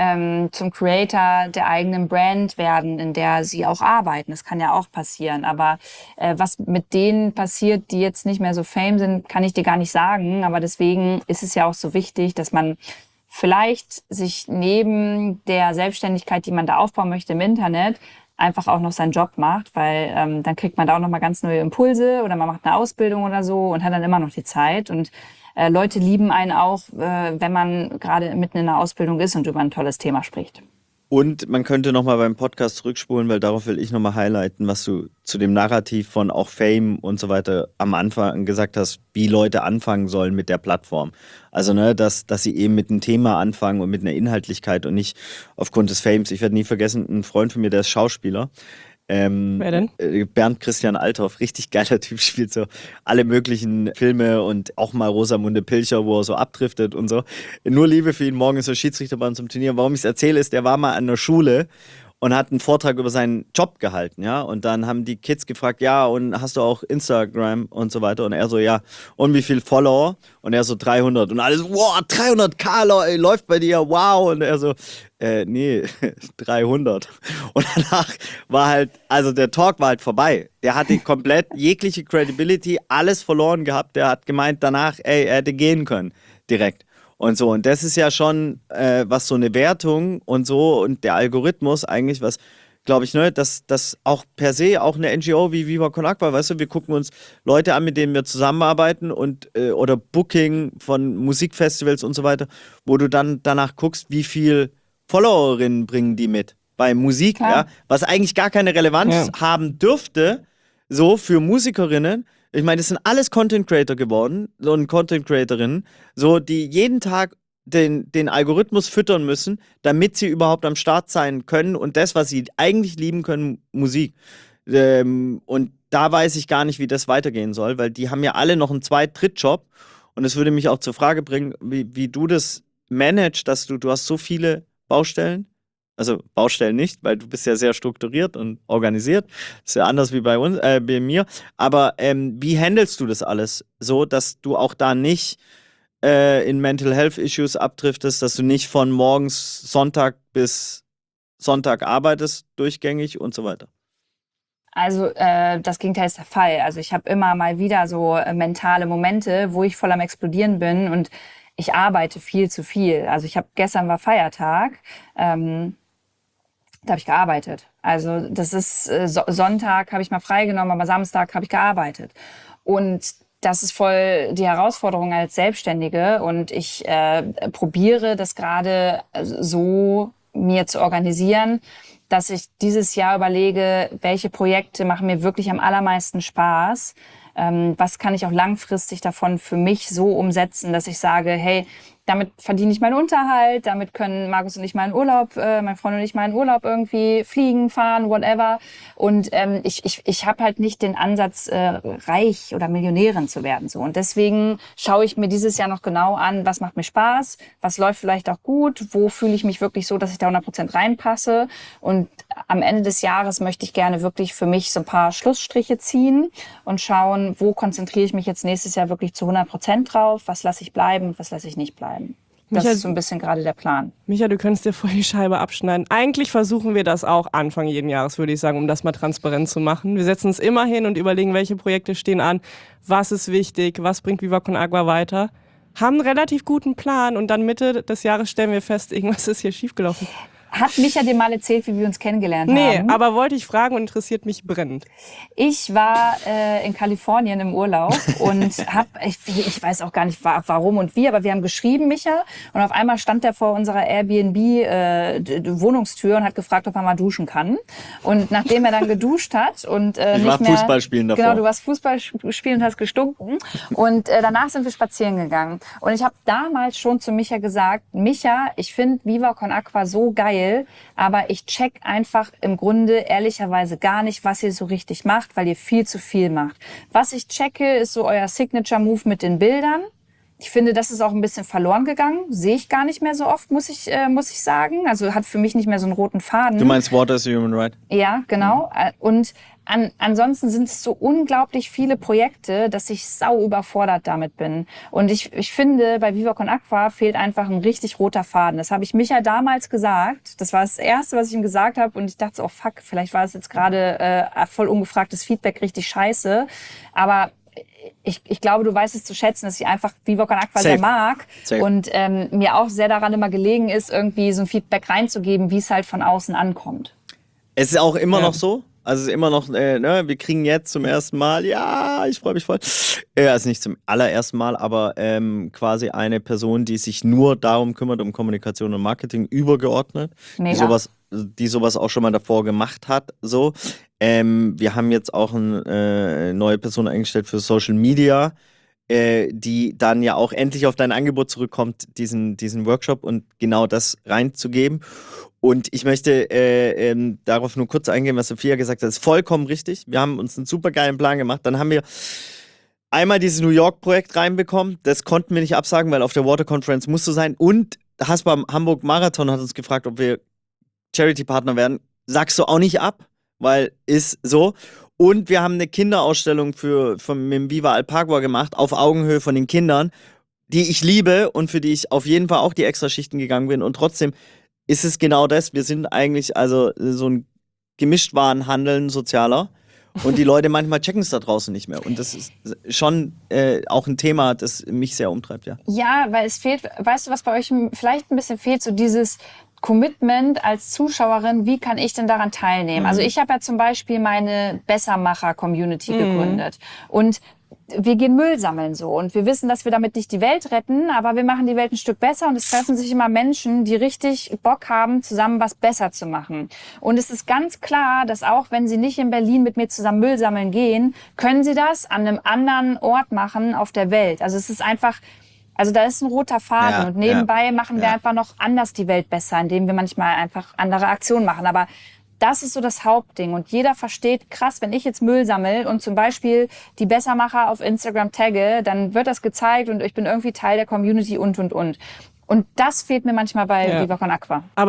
Creator der eigenen Brand werden, in der sie auch arbeiten. Das kann ja auch passieren. Aber was mit denen passiert, die jetzt nicht mehr so fame sind, kann ich dir gar nicht sagen. Aber deswegen ist es ja auch so wichtig, dass man vielleicht sich neben der Selbstständigkeit, die man da aufbauen möchte im Internet, einfach auch noch seinen Job macht, weil dann kriegt man da auch noch mal ganz neue Impulse oder man macht eine Ausbildung oder so und hat dann immer noch die Zeit. Und Leute lieben einen auch, wenn man gerade mitten in einer Ausbildung ist und über ein tolles Thema spricht. Und man könnte nochmal beim Podcast zurückspulen, weil darauf will ich nochmal highlighten, was du zu dem Narrativ von auch Fame und so weiter am Anfang gesagt hast, wie Leute anfangen sollen mit der Plattform. Also, ne, dass sie eben mit einem Thema anfangen und mit einer Inhaltlichkeit und nicht aufgrund des Fames. Ich werde nie vergessen, ein Freund von mir, der ist Schauspieler. Wer denn? Bernd Christian Althoff, richtig geiler Typ, spielt so alle möglichen Filme und auch mal Rosamunde Pilcher, wo er so abdriftet und so. Nur Liebe für ihn, morgen ist er Schiedsrichter bei uns im Turnier. Warum ich es erzähle, ist, der war mal an der Schule und hat einen Vortrag über seinen Job gehalten, ja. Und dann haben die Kids gefragt, ja, und hast du auch Instagram und so weiter? Und er so, ja. Und wie viel Follower? Und er so 300. Und alle so, wow, 300k läuft bei dir, wow. Und er so, nee, 300. Und danach war halt, also der Talk war halt vorbei. Der hatte komplett jegliche Credibility, alles verloren gehabt. Der hat gemeint danach, ey, er hätte gehen können, direkt. Und so, und das ist ja schon, was so eine Wertung und so und der Algorithmus eigentlich, was glaube ich, ne, dass auch per se auch eine NGO wie Viva Con Agua, weißt du, wir gucken uns Leute an, mit denen wir zusammenarbeiten und oder Booking von Musikfestivals und so weiter, wo du dann danach guckst, wie viel Followerinnen bringen die mit bei Musik, Klar. ja, was eigentlich gar keine Relevanz haben dürfte, so für Musikerinnen. Ich meine, das sind alles Content Creator geworden und Content Creatorinnen, so die jeden Tag den Algorithmus füttern müssen, damit sie überhaupt am Start sein können und das, was sie eigentlich lieben können, Musik. Und da weiß ich gar nicht, wie das weitergehen soll, weil die haben ja alle noch einen Zweit-Dritt-Job und es würde mich auch zur Frage bringen, wie du das managst, dass du hast so viele Baustellen, also Baustellen nicht, weil du bist ja sehr strukturiert und organisiert, das ist ja anders wie bei uns, bei mir, aber wie handelst du das alles so, dass du auch da nicht in Mental Health Issues abdriftest, dass du nicht von morgens Sonntag bis Sonntag arbeitest, durchgängig und so weiter? Also das Gegenteil ist der Fall. Also ich habe immer mal wieder so mentale Momente, wo ich voll am Explodieren bin und ich arbeite viel zu viel. Also gestern war Feiertag, da habe ich gearbeitet. Also das ist Sonntag habe ich mal freigenommen, aber Samstag habe ich gearbeitet. Und das ist voll die Herausforderung als Selbstständige und ich probiere das gerade so mir zu organisieren, dass ich dieses Jahr überlege, welche Projekte machen mir wirklich am allermeisten Spaß, was kann ich auch langfristig davon für mich so umsetzen, dass ich sage, hey, damit verdiene ich meinen Unterhalt, damit können Markus und ich mal in Urlaub, mein Freund und ich mal in Urlaub irgendwie fliegen, fahren, whatever. Und ich habe halt nicht den Ansatz, reich oder Millionärin zu werden. So. Und deswegen schaue ich mir dieses Jahr noch genau an, was macht mir Spaß, was läuft vielleicht auch gut, wo fühle ich mich wirklich so, dass ich da 100% reinpasse. Und am Ende des Jahres möchte ich gerne wirklich für mich so ein paar Schlussstriche ziehen und schauen, wo konzentriere ich mich jetzt nächstes Jahr wirklich zu 100% drauf, was lasse ich bleiben und was lasse ich nicht bleiben. Das ist so ein bisschen gerade der Plan. Micha, du könntest dir voll die Scheibe abschneiden. Eigentlich versuchen wir das auch Anfang jeden Jahres, würde ich sagen, um das mal transparent zu machen. Wir setzen uns immer hin und überlegen, welche Projekte stehen an, was ist wichtig, was bringt Viva Con Agua weiter. Haben einen relativ guten Plan und dann Mitte des Jahres stellen wir fest, irgendwas ist hier schiefgelaufen. Hat Micha dir mal erzählt, wie wir uns kennengelernt haben? Nee, aber wollte ich fragen und interessiert mich brennend. Ich war in Kalifornien im Urlaub und ich weiß auch gar nicht warum und wie, aber wir haben geschrieben, Micha, und auf einmal stand der vor unserer Airbnb-Wohnungstür und hat gefragt, ob er mal duschen kann. Und nachdem er dann geduscht hat und ich nicht war mehr... Fußball spielen davor. Genau, du warst Fußball spielen und hast gestunken. Und danach sind wir spazieren gegangen. Und ich habe damals schon zu Micha gesagt, Micha, ich finde Viva Con Agua so geil, aber ich check einfach im Grunde ehrlicherweise gar nicht, was ihr so richtig macht, weil ihr viel zu viel macht. Was ich checke, ist so euer Signature-Move mit den Bildern. Ich finde, das ist auch ein bisschen verloren gegangen. Sehe ich gar nicht mehr so oft, muss ich sagen. Also hat für mich nicht mehr so einen roten Faden. Du meinst Water is a Human Right? Ja, genau. Und ansonsten sind es so unglaublich viele Projekte, dass ich sau überfordert damit bin. Und ich finde, bei Viva Con Agua fehlt einfach ein richtig roter Faden. Das habe ich Micha damals gesagt. Das war das Erste, was ich ihm gesagt habe. Und ich dachte so, oh fuck, vielleicht war es jetzt gerade voll ungefragtes Feedback richtig scheiße. Aber ich glaube, du weißt es zu schätzen, dass ich einfach Viva Con Agua sehr mag. Safe. Und mir auch sehr daran immer gelegen ist, irgendwie so ein Feedback reinzugeben, wie es halt von außen ankommt. Es ist auch immer noch so. Also es ist immer noch, wir kriegen jetzt zum ersten Mal, ja, ich freue mich voll. Also nicht zum allerersten Mal, aber quasi eine Person, die sich nur darum kümmert, um Kommunikation und Marketing übergeordnet, die sowas auch schon mal davor gemacht hat. So. Wir haben jetzt auch eine neue Person eingestellt für Social Media, die dann ja auch endlich auf dein Angebot zurückkommt, diesen Workshop und genau das reinzugeben. Und ich möchte darauf nur kurz eingehen, was Sophia gesagt hat. Das ist vollkommen richtig. Wir haben uns einen super geilen Plan gemacht. Dann haben wir einmal dieses New York-Projekt reinbekommen. Das konnten wir nicht absagen, weil auf der Water Conference musste sein. Und Haspa Hamburg Marathon hat uns gefragt, ob wir Charity-Partner werden. Sagst du auch nicht ab, weil ist so. Und wir haben eine Kinderausstellung mit Viva Alpagua gemacht, auf Augenhöhe von den Kindern, die ich liebe und für die ich auf jeden Fall auch die Extraschichten gegangen bin. Und trotzdem ist es genau das. Wir sind eigentlich also so ein Gemischtwarenhandeln sozialer und die Leute manchmal checken es da draußen nicht mehr. Und das ist schon auch ein Thema, das mich sehr umtreibt, ja. Ja, weil es fehlt, weißt du, was bei euch vielleicht ein bisschen fehlt, so dieses Commitment als Zuschauerin, wie kann ich denn daran teilnehmen? Also ich habe ja zum Beispiel meine Bessermacher-Community gegründet und wir gehen Müll sammeln so und wir wissen, dass wir damit nicht die Welt retten, aber wir machen die Welt ein Stück besser und es treffen sich immer Menschen, die richtig Bock haben, zusammen was besser zu machen. Und es ist ganz klar, dass auch wenn sie nicht in Berlin mit mir zusammen Müll sammeln gehen, können sie das an einem anderen Ort machen auf der Welt. Also es ist einfach, also da ist ein roter Faden und nebenbei machen wir einfach noch anders die Welt besser, indem wir manchmal einfach andere Aktionen machen. Aber das ist so das Hauptding. Und jeder versteht, krass, wenn ich jetzt Müll sammle und zum Beispiel die Bessermacher auf Instagram tagge, dann wird das gezeigt und ich bin irgendwie Teil der Community und. Und das fehlt mir manchmal bei Viva Con Aqua. Aber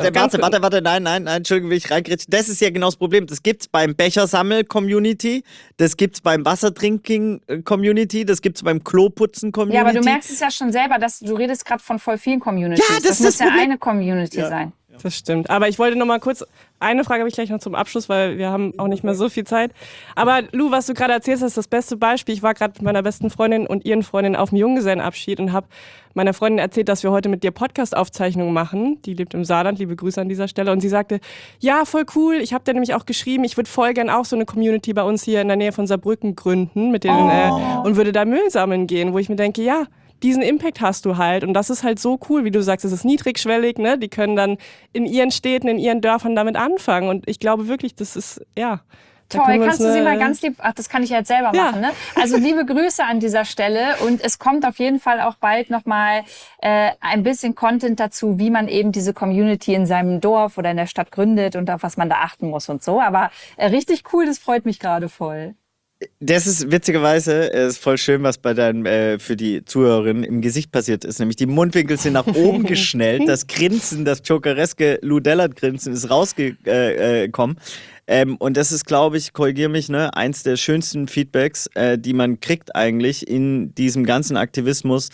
warte, nein, Entschuldigung, will ich reingrätschen. Das ist ja genau das Problem. Das gibt's beim Bechersammel-Community, das gibt's beim Wassertrinking-Community, das gibt's beim Kloputzen-Community. Ja, aber du merkst es ja schon selber, dass du redest gerade von voll vielen Communities. Ja, das muss ist das ja eine Community sein. Das stimmt. Aber ich wollte noch mal kurz, eine Frage habe ich gleich noch zum Abschluss, weil wir haben auch nicht mehr so viel Zeit. Aber Lou, was du gerade erzählst, ist das beste Beispiel. Ich war gerade mit meiner besten Freundin und ihren Freundin auf dem Junggesellenabschied und habe meiner Freundin erzählt, dass wir heute mit dir Podcast-Aufzeichnungen machen. Die lebt im Saarland, liebe Grüße an dieser Stelle. Und sie sagte, ja, voll cool. Ich habe dir nämlich auch geschrieben, ich würde voll gern auch so eine Community bei uns hier in der Nähe von Saarbrücken gründen mit denen, und würde da Müll sammeln gehen, wo ich mir denke, ja, diesen Impact hast du halt und das ist halt so cool, wie du sagst, es ist niedrigschwellig, ne? Die können dann in ihren Städten, in ihren Dörfern damit anfangen und ich glaube wirklich, das ist, Toll, kannst du sie mal ganz lieb, das kann ich ja jetzt selber machen, ne? Also liebe Grüße an dieser Stelle und es kommt auf jeden Fall auch bald nochmal ein bisschen Content dazu, wie man eben diese Community in seinem Dorf oder in der Stadt gründet und auf was man da achten muss und so, aber richtig cool, das freut mich gerade voll. Das ist witzigerweise ist voll schön, was bei deinem für die Zuhörerinnen im Gesicht passiert ist. Nämlich die Mundwinkel sind nach oben geschnellt, das Grinsen, das jokereske Lou Dellert-Grinsen ist rausgekommen. Und das ist, glaube ich, korrigiere mich, ne, eins der schönsten Feedbacks, die man kriegt eigentlich in diesem ganzen Aktivismus,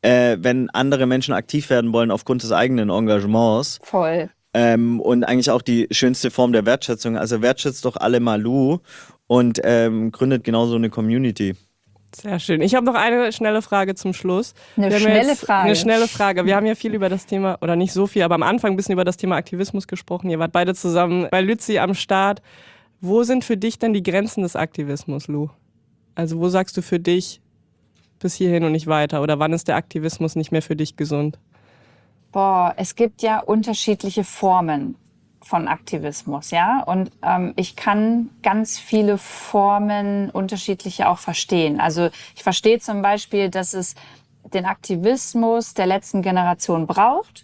wenn andere Menschen aktiv werden wollen aufgrund des eigenen Engagements. Voll. Und eigentlich auch die schönste Form der Wertschätzung. Also wertschätzt doch alle mal Lou. Und gründet genau so eine Community. Sehr schön. Ich habe noch eine schnelle Frage zum Schluss. Eine schnelle Frage. Wir haben ja viel über das Thema, oder nicht so viel, aber am Anfang ein bisschen über das Thema Aktivismus gesprochen. Ihr wart beide zusammen bei Lützi am Start. Wo sind für dich denn die Grenzen des Aktivismus, Lou? Also wo sagst du für dich bis hierhin und nicht weiter? Oder wann ist der Aktivismus nicht mehr für dich gesund? Es gibt ja unterschiedliche Formen von Aktivismus, ja, und ich kann ganz viele Formen unterschiedliche auch verstehen. Also ich verstehe zum Beispiel, dass es den Aktivismus der letzten Generation braucht,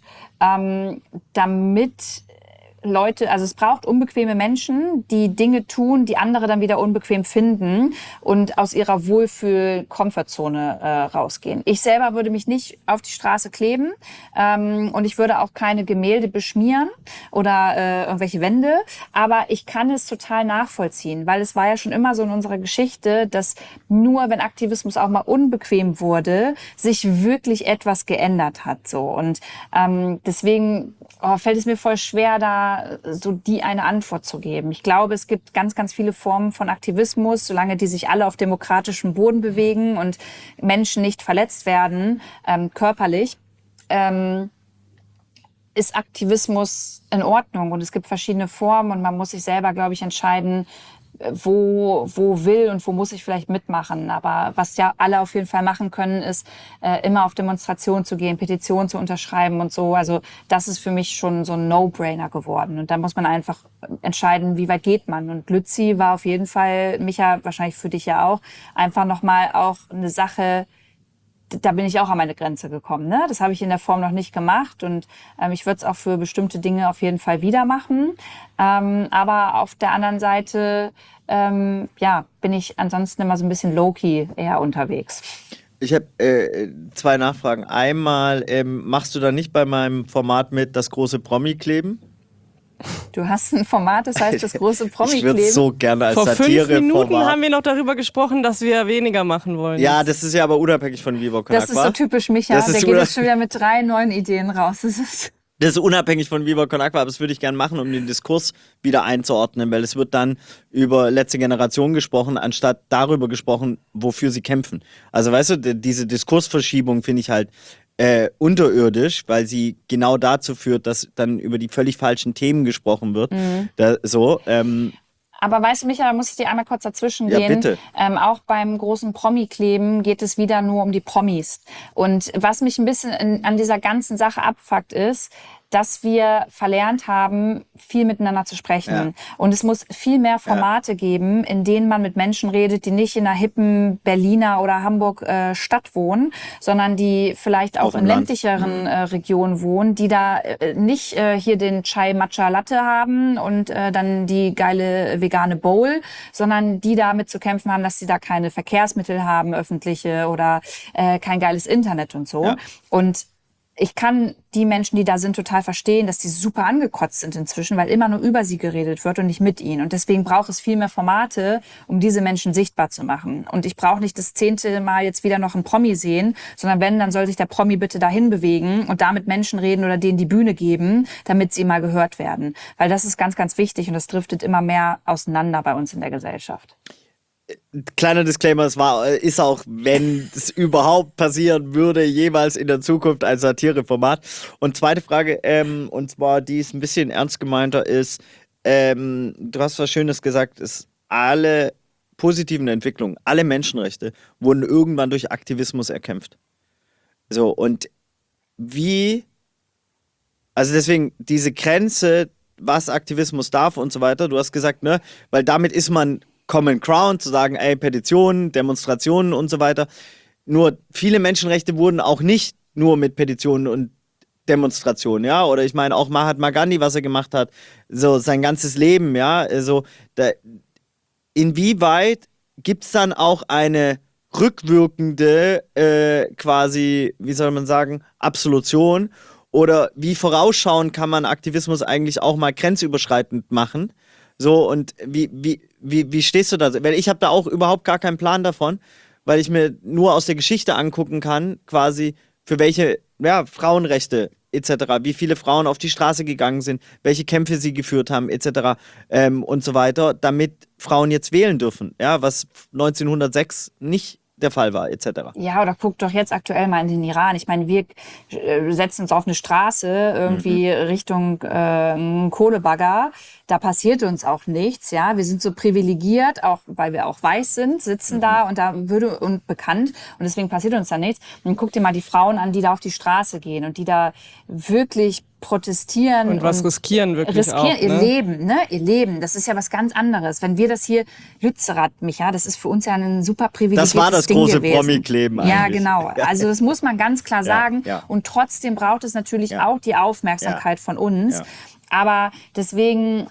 damit Leute, also es braucht unbequeme Menschen, die Dinge tun, die andere dann wieder unbequem finden und aus ihrer Wohlfühl-Komfortzone rausgehen. Ich selber würde mich nicht auf die Straße kleben und ich würde auch keine Gemälde beschmieren oder irgendwelche Wände, aber ich kann es total nachvollziehen, weil es war ja schon immer so in unserer Geschichte, dass nur wenn Aktivismus auch mal unbequem wurde, sich wirklich etwas geändert hat. So. Und deswegen fällt es mir voll schwer, da so die eine Antwort zu geben. Ich glaube, es gibt ganz, ganz viele Formen von Aktivismus, solange die sich alle auf demokratischem Boden bewegen und Menschen nicht verletzt werden, körperlich, ist Aktivismus in Ordnung. Und es gibt verschiedene Formen und man muss sich selber, glaube ich, entscheiden, wo will und wo muss ich vielleicht mitmachen. Aber was ja alle auf jeden Fall machen können, ist immer auf Demonstrationen zu gehen, Petitionen zu unterschreiben und so. Also das ist für mich schon so ein No-Brainer geworden. Und da muss man einfach entscheiden, wie weit geht man. Und Lützi war auf jeden Fall, Micha, wahrscheinlich für dich ja auch, einfach nochmal auch eine Sache, da bin ich auch an meine Grenze gekommen. Ne? Das habe ich in der Form noch nicht gemacht und ich würde es auch für bestimmte Dinge auf jeden Fall wieder machen. Aber auf der anderen Seite bin ich ansonsten immer so ein bisschen low-key eher unterwegs. Ich habe 2 Nachfragen. Einmal, machst du da nicht bei meinem Format mit das große Promi-Kleben? Du hast ein Format, das heißt das große Promi-Kleben. Ich würde so gerne als Vor Satire 5 Minuten Format. haben wir noch darüber gesprochen, dass wir weniger machen wollen. Ja, das ist ja aber unabhängig von Viva Con Aqua. Das ist so typisch Micha, der geht jetzt schon wieder mit 3 neuen Ideen raus. Das ist unabhängig von Viva Con Aqua, aber das würde ich gerne machen, um den Diskurs wieder einzuordnen, weil es wird dann über letzte Generation gesprochen, anstatt darüber gesprochen, wofür sie kämpfen. Also weißt du, diese Diskursverschiebung finde ich halt unterirdisch, weil sie genau dazu führt, dass dann über die völlig falschen Themen gesprochen wird. Aber weißt du, Michael, da muss ich dir einmal kurz dazwischen Ja, gehen. bitte. Auch beim großen Promi-Kleben geht es wieder nur um die Promis. Und was mich ein bisschen an dieser ganzen Sache abfuckt ist, dass wir verlernt haben, viel miteinander zu sprechen. Ja. Und es muss viel mehr Formate geben, in denen man mit Menschen redet, die nicht in einer hippen Berliner oder Hamburg Stadt wohnen, sondern die vielleicht auch Auf dem in Land. ländlicheren Regionen wohnen, die da nicht hier den Chai Matcha Latte haben und dann die geile vegane Bowl, sondern die damit zu kämpfen haben, dass sie da keine Verkehrsmittel haben, öffentliche oder kein geiles Internet und so. Ja. Und ich kann die Menschen, die da sind, total verstehen, dass die super angekotzt sind inzwischen, weil immer nur über sie geredet wird und nicht mit ihnen. Und deswegen braucht es viel mehr Formate, um diese Menschen sichtbar zu machen. Und ich brauche nicht das 10. Mal jetzt wieder noch einen Promi sehen, sondern wenn, dann soll sich der Promi bitte dahin bewegen und da mit Menschen reden oder denen die Bühne geben, damit sie mal gehört werden. Weil das ist ganz, ganz wichtig und das driftet immer mehr auseinander bei uns in der Gesellschaft. Kleiner Disclaimer, ist auch, wenn es überhaupt passieren würde, jemals in der Zukunft ein Satireformat. Und zweite Frage, und zwar, die ist ein bisschen ernst gemeinter, ist, du hast was Schönes gesagt, ist alle positiven Entwicklungen, alle Menschenrechte wurden irgendwann durch Aktivismus erkämpft. So, und also deswegen diese Grenze, was Aktivismus darf und so weiter, du hast gesagt, ne, weil damit ist man Common Ground, zu sagen, ey, Petitionen, Demonstrationen und so weiter. Nur viele Menschenrechte wurden auch nicht nur mit Petitionen und Demonstrationen, ja, oder ich meine auch Mahatma Gandhi, was er gemacht hat, so sein ganzes Leben, ja, also inwieweit gibt es dann auch eine rückwirkende quasi, wie soll man sagen, Absolution, oder wie vorausschauend kann man Aktivismus eigentlich auch mal grenzüberschreitend machen? So, und wie stehst du da? Weil ich habe da auch überhaupt gar keinen Plan davon, weil ich mir nur aus der Geschichte angucken kann, quasi für welche Frauenrechte etc., wie viele Frauen auf die Straße gegangen sind, welche Kämpfe sie geführt haben etc. Und so weiter, damit Frauen jetzt wählen dürfen, ja, was 1906 nicht der Fall war, etc. Ja, oder guck doch jetzt aktuell mal in den Iran. Ich meine, wir setzen uns auf eine Straße irgendwie Richtung Kohlebagger. Da passiert uns auch nichts, ja. Wir sind so privilegiert, auch weil wir auch weiß sind, sitzen da und und bekannt und deswegen passiert uns da nichts. Und guck dir mal die Frauen an, die da auf die Straße gehen und die da wirklich protestieren. Und was riskieren wirklich auch. Ihr Leben, ne? Ihr Leben. Das ist ja was ganz anderes. Wenn wir das hier, Lützerath, Micha, das ist für uns ja ein super privilegiertes Ding gewesen. Das war das große Promi-Kleben eigentlich. Ja, genau. Also das muss man ganz klar sagen. Ja. Und trotzdem braucht es natürlich auch die Aufmerksamkeit von uns. Ja. Aber deswegen,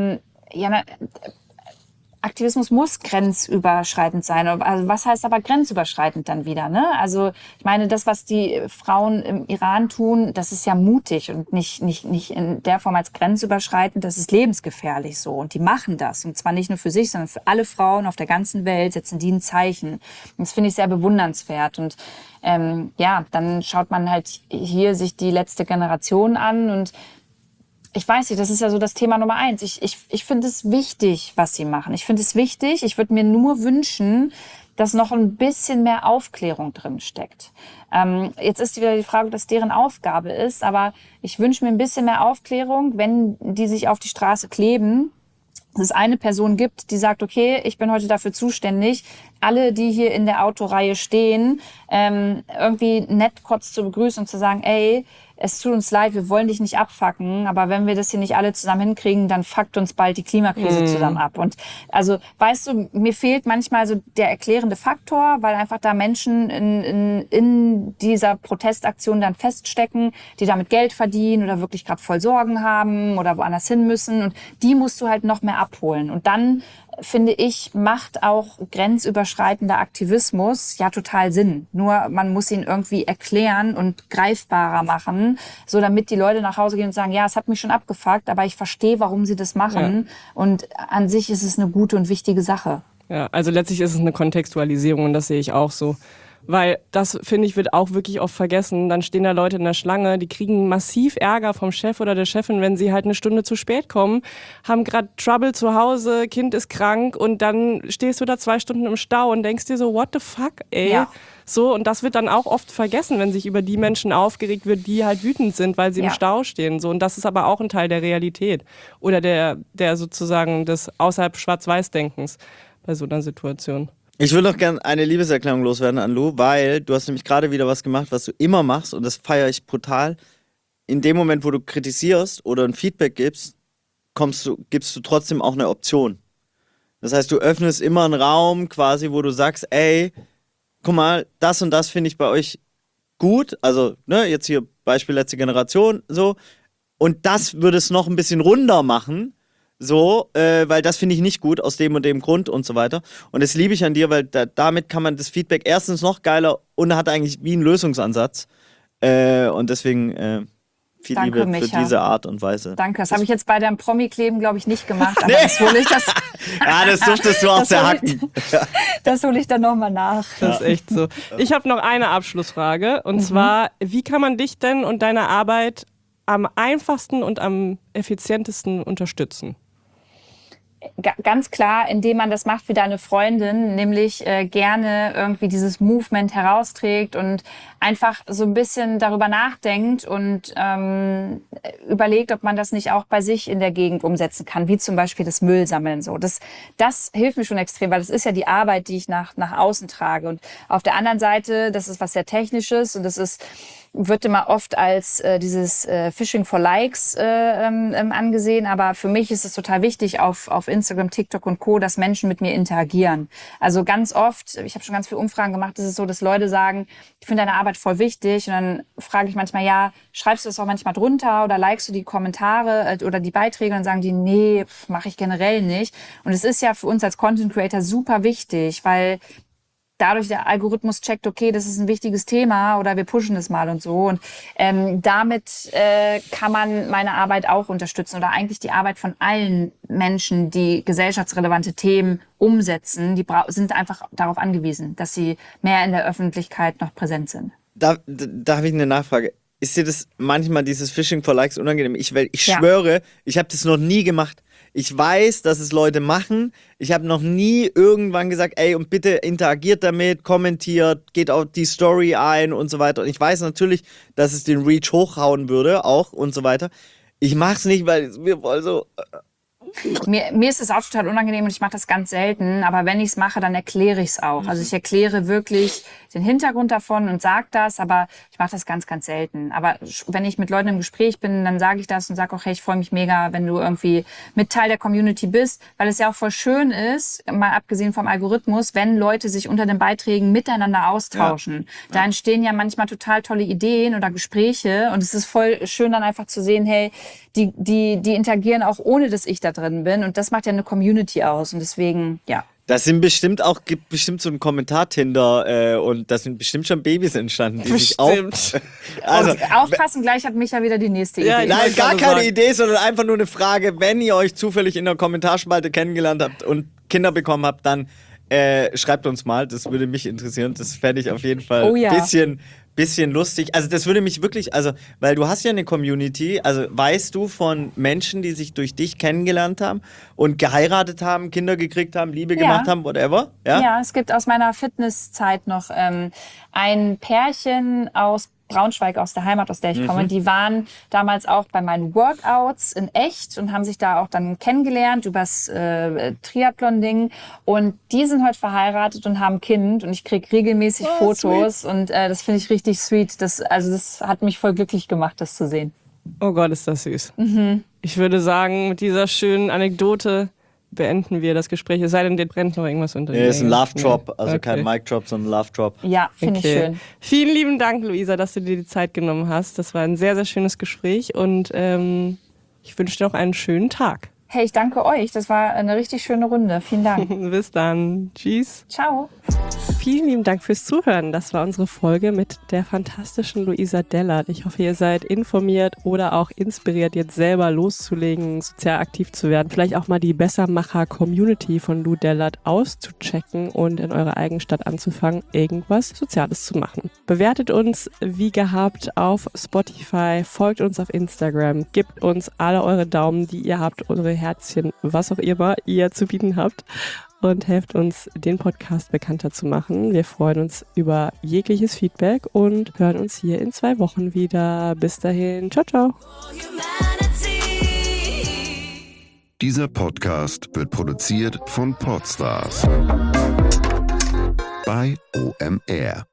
Aktivismus muss grenzüberschreitend sein. Also was heißt aber grenzüberschreitend dann wieder? Ne? Also ich meine, das, was die Frauen im Iran tun, das ist ja mutig und nicht in der Form als grenzüberschreitend. Das ist lebensgefährlich so. Und die machen das. Und zwar nicht nur für sich, sondern für alle Frauen auf der ganzen Welt setzen die ein Zeichen. Und das finde ich sehr bewundernswert. Und dann schaut man halt hier sich die letzte Generation an und ich weiß nicht, das ist ja so das Thema Nummer 1. Ich finde es wichtig, was sie machen. Ich finde es wichtig. Ich würde mir nur wünschen, dass noch ein bisschen mehr Aufklärung drin steckt. Jetzt ist wieder die Frage, dass deren Aufgabe ist, aber ich wünsche mir ein bisschen mehr Aufklärung, wenn die sich auf die Straße kleben, dass es eine Person gibt, die sagt, okay, ich bin heute dafür zuständig, alle, die hier in der Autoreihe stehen, irgendwie nett kurz zu begrüßen und zu sagen, ey, es tut uns leid, wir wollen dich nicht abfacken, aber wenn wir das hier nicht alle zusammen hinkriegen, dann fuckt uns bald die Klimakrise zusammen ab. Und also, weißt du, mir fehlt manchmal so der erklärende Faktor, weil einfach da Menschen in dieser Protestaktion dann feststecken, die damit Geld verdienen oder wirklich gerade voll Sorgen haben oder woanders hin müssen. Und die musst du halt noch mehr abholen. Und dann finde ich, macht auch grenzüberschreitender Aktivismus ja total Sinn. Nur man muss ihn irgendwie erklären und greifbarer machen, so damit die Leute nach Hause gehen und sagen, ja, es hat mich schon abgefuckt, aber ich verstehe, warum sie das machen. Ja. Und an sich ist es eine gute und wichtige Sache. Ja, also letztlich ist es eine Kontextualisierung und das sehe ich auch so. Weil das, finde ich, wird auch wirklich oft vergessen. Dann stehen da Leute in der Schlange, die kriegen massiv Ärger vom Chef oder der Chefin, wenn sie halt eine Stunde zu spät kommen, haben gerade Trouble zu Hause, Kind ist krank und dann stehst du da 2 Stunden im Stau und denkst dir so, what the fuck, ey? Ja. So, und das wird dann auch oft vergessen, wenn sich über die Menschen aufgeregt wird, die halt wütend sind, weil sie im Stau stehen. So, und das ist aber auch ein Teil der Realität oder der sozusagen des außerhalb Schwarz-Weiß-Denkens bei so einer Situation. Ich würde noch gerne eine Liebeserklärung loswerden an Lou, weil du hast nämlich gerade wieder was gemacht, was du immer machst und das feiere ich brutal. In dem Moment, wo du kritisierst oder ein Feedback gibst, gibst du trotzdem auch eine Option. Das heißt, du öffnest immer einen Raum quasi, wo du sagst, ey, guck mal, das und das finde ich bei euch gut. Also, ne, jetzt hier Beispiel letzte Generation, so. Und das würde es noch ein bisschen runder machen. So, weil das finde ich nicht gut, aus dem und dem Grund und so weiter. Und das liebe ich an dir, weil damit kann man das Feedback erstens noch geiler und hat eigentlich wie einen Lösungsansatz. Und deswegen viel Danke, Liebe Micha. für diese Art und Weise. Danke, das habe ich jetzt bei deinem Promi-Kleben, glaube ich, nicht gemacht. Aber das hole ich Ja, das durftest du auch zerhacken. Das hole ich dann nochmal nach. Das ist echt so. Ich habe noch eine Abschlussfrage und zwar, wie kann man dich denn und deine Arbeit am einfachsten und am effizientesten unterstützen? Ganz klar, indem man das macht wie deine Freundin, nämlich gerne irgendwie dieses Movement herausträgt und einfach so ein bisschen darüber nachdenkt und überlegt, ob man das nicht auch bei sich in der Gegend umsetzen kann, wie zum Beispiel das Müllsammeln. So, das hilft mir schon extrem, weil das ist ja die Arbeit, die ich nach außen trage. Und auf der anderen Seite, das ist was sehr Technisches und das wird immer oft als dieses Fishing for Likes angesehen, aber für mich ist es total wichtig auf Instagram, TikTok und Co., dass Menschen mit mir interagieren. Also ganz oft, ich habe schon ganz viele Umfragen gemacht, ist es so, dass Leute sagen, ich finde deine Arbeit voll wichtig und dann frage ich manchmal, ja, schreibst du das auch manchmal drunter oder likest du die Kommentare oder die Beiträge und dann sagen die, nee, mache ich generell nicht. Und es ist ja für uns als Content Creator super wichtig, weil dadurch der Algorithmus checkt, okay, das ist ein wichtiges Thema oder wir pushen das mal und so. Und damit kann man meine Arbeit auch unterstützen oder eigentlich die Arbeit von allen Menschen, die gesellschaftsrelevante Themen umsetzen. Die sind einfach darauf angewiesen, dass sie mehr in der Öffentlichkeit noch präsent sind. Da habe ich eine Nachfrage. Ist dir das manchmal dieses Phishing for Likes unangenehm? Ich schwöre, ich habe das noch nie gemacht. Ich weiß, dass es Leute machen. Ich habe noch nie irgendwann gesagt, ey, und bitte interagiert damit, kommentiert, geht auf die Story ein und so weiter. Und ich weiß natürlich, dass es den Reach hochhauen würde, auch und so weiter. Ich mache es nicht, weil es mir voll so... Mir ist es auch total unangenehm und ich mache das ganz selten, aber wenn ich es mache, dann erkläre ich es auch. Also ich erkläre wirklich den Hintergrund davon und sage das, aber ich mache das ganz, ganz selten. Aber wenn ich mit Leuten im Gespräch bin, dann sage ich das und sage auch, hey, ich freue mich mega, wenn du irgendwie mit Teil der Community bist, weil es ja auch voll schön ist, mal abgesehen vom Algorithmus, wenn Leute sich unter den Beiträgen miteinander austauschen. Ja. Da entstehen ja manchmal total tolle Ideen oder Gespräche und es ist voll schön dann einfach zu sehen, hey, die interagieren auch ohne, dass ich da drin bin. Und das macht ja eine Community aus. Und deswegen, ja. Das sind gibt bestimmt so ein Kommentar-Tinder und da sind bestimmt schon Babys entstanden, die sich auch... Also, aufpassen, gleich hat Micha wieder die nächste Idee. Nein, gar keine Idee, sondern einfach nur eine Frage. Wenn ihr euch zufällig in der Kommentarspalte kennengelernt habt und Kinder bekommen habt, dann schreibt uns mal. Das würde mich interessieren. Das fände ich auf jeden Fall bisschen lustig. Also das würde mich wirklich, weil du hast ja eine Community, also weißt du von Menschen, die sich durch dich kennengelernt haben und geheiratet haben, Kinder gekriegt haben, Liebe gemacht haben, whatever? Ja, es gibt aus meiner Fitnesszeit noch ein Pärchen aus Braunschweig, aus der Heimat, aus der ich komme, die waren damals auch bei meinen Workouts in echt und haben sich da auch dann kennengelernt übers Triathlon-Ding und die sind heute verheiratet und haben ein Kind und ich kriege regelmäßig Fotos sweet. Und das finde ich richtig sweet. Das hat mich voll glücklich gemacht, das zu sehen. Oh Gott, ist das süß. Ich würde sagen, mit dieser schönen Anekdote beenden wir das Gespräch. Es sei denn, dir brennt noch irgendwas unter den Ja, ist ein Love-Drop, also kein Mic-Drop, sondern ein Love-Drop. Ja, finde ich schön. Vielen lieben Dank, Luisa, dass du dir die Zeit genommen hast. Das war ein sehr, sehr schönes Gespräch und ich wünsche dir noch einen schönen Tag. Hey, ich danke euch. Das war eine richtig schöne Runde. Vielen Dank. Bis dann. Tschüss. Ciao. Vielen lieben Dank fürs Zuhören. Das war unsere Folge mit der fantastischen Luisa Dellert. Ich hoffe, ihr seid informiert oder auch inspiriert, jetzt selber loszulegen, sozial aktiv zu werden. Vielleicht auch mal die Bessermacher-Community von Lu Dellert auszuchecken und in eurer eigenen Stadt anzufangen, irgendwas Soziales zu machen. Bewertet uns wie gehabt auf Spotify, folgt uns auf Instagram, gebt uns alle eure Daumen, die ihr habt, eure Herzchen, was auch immer ihr zu bieten habt. und helft uns, den Podcast bekannter zu machen. Wir freuen uns über jegliches Feedback und hören uns hier in 2 Wochen wieder. Bis dahin, ciao, ciao. Dieser Podcast wird produziert von Podstars bei OMR.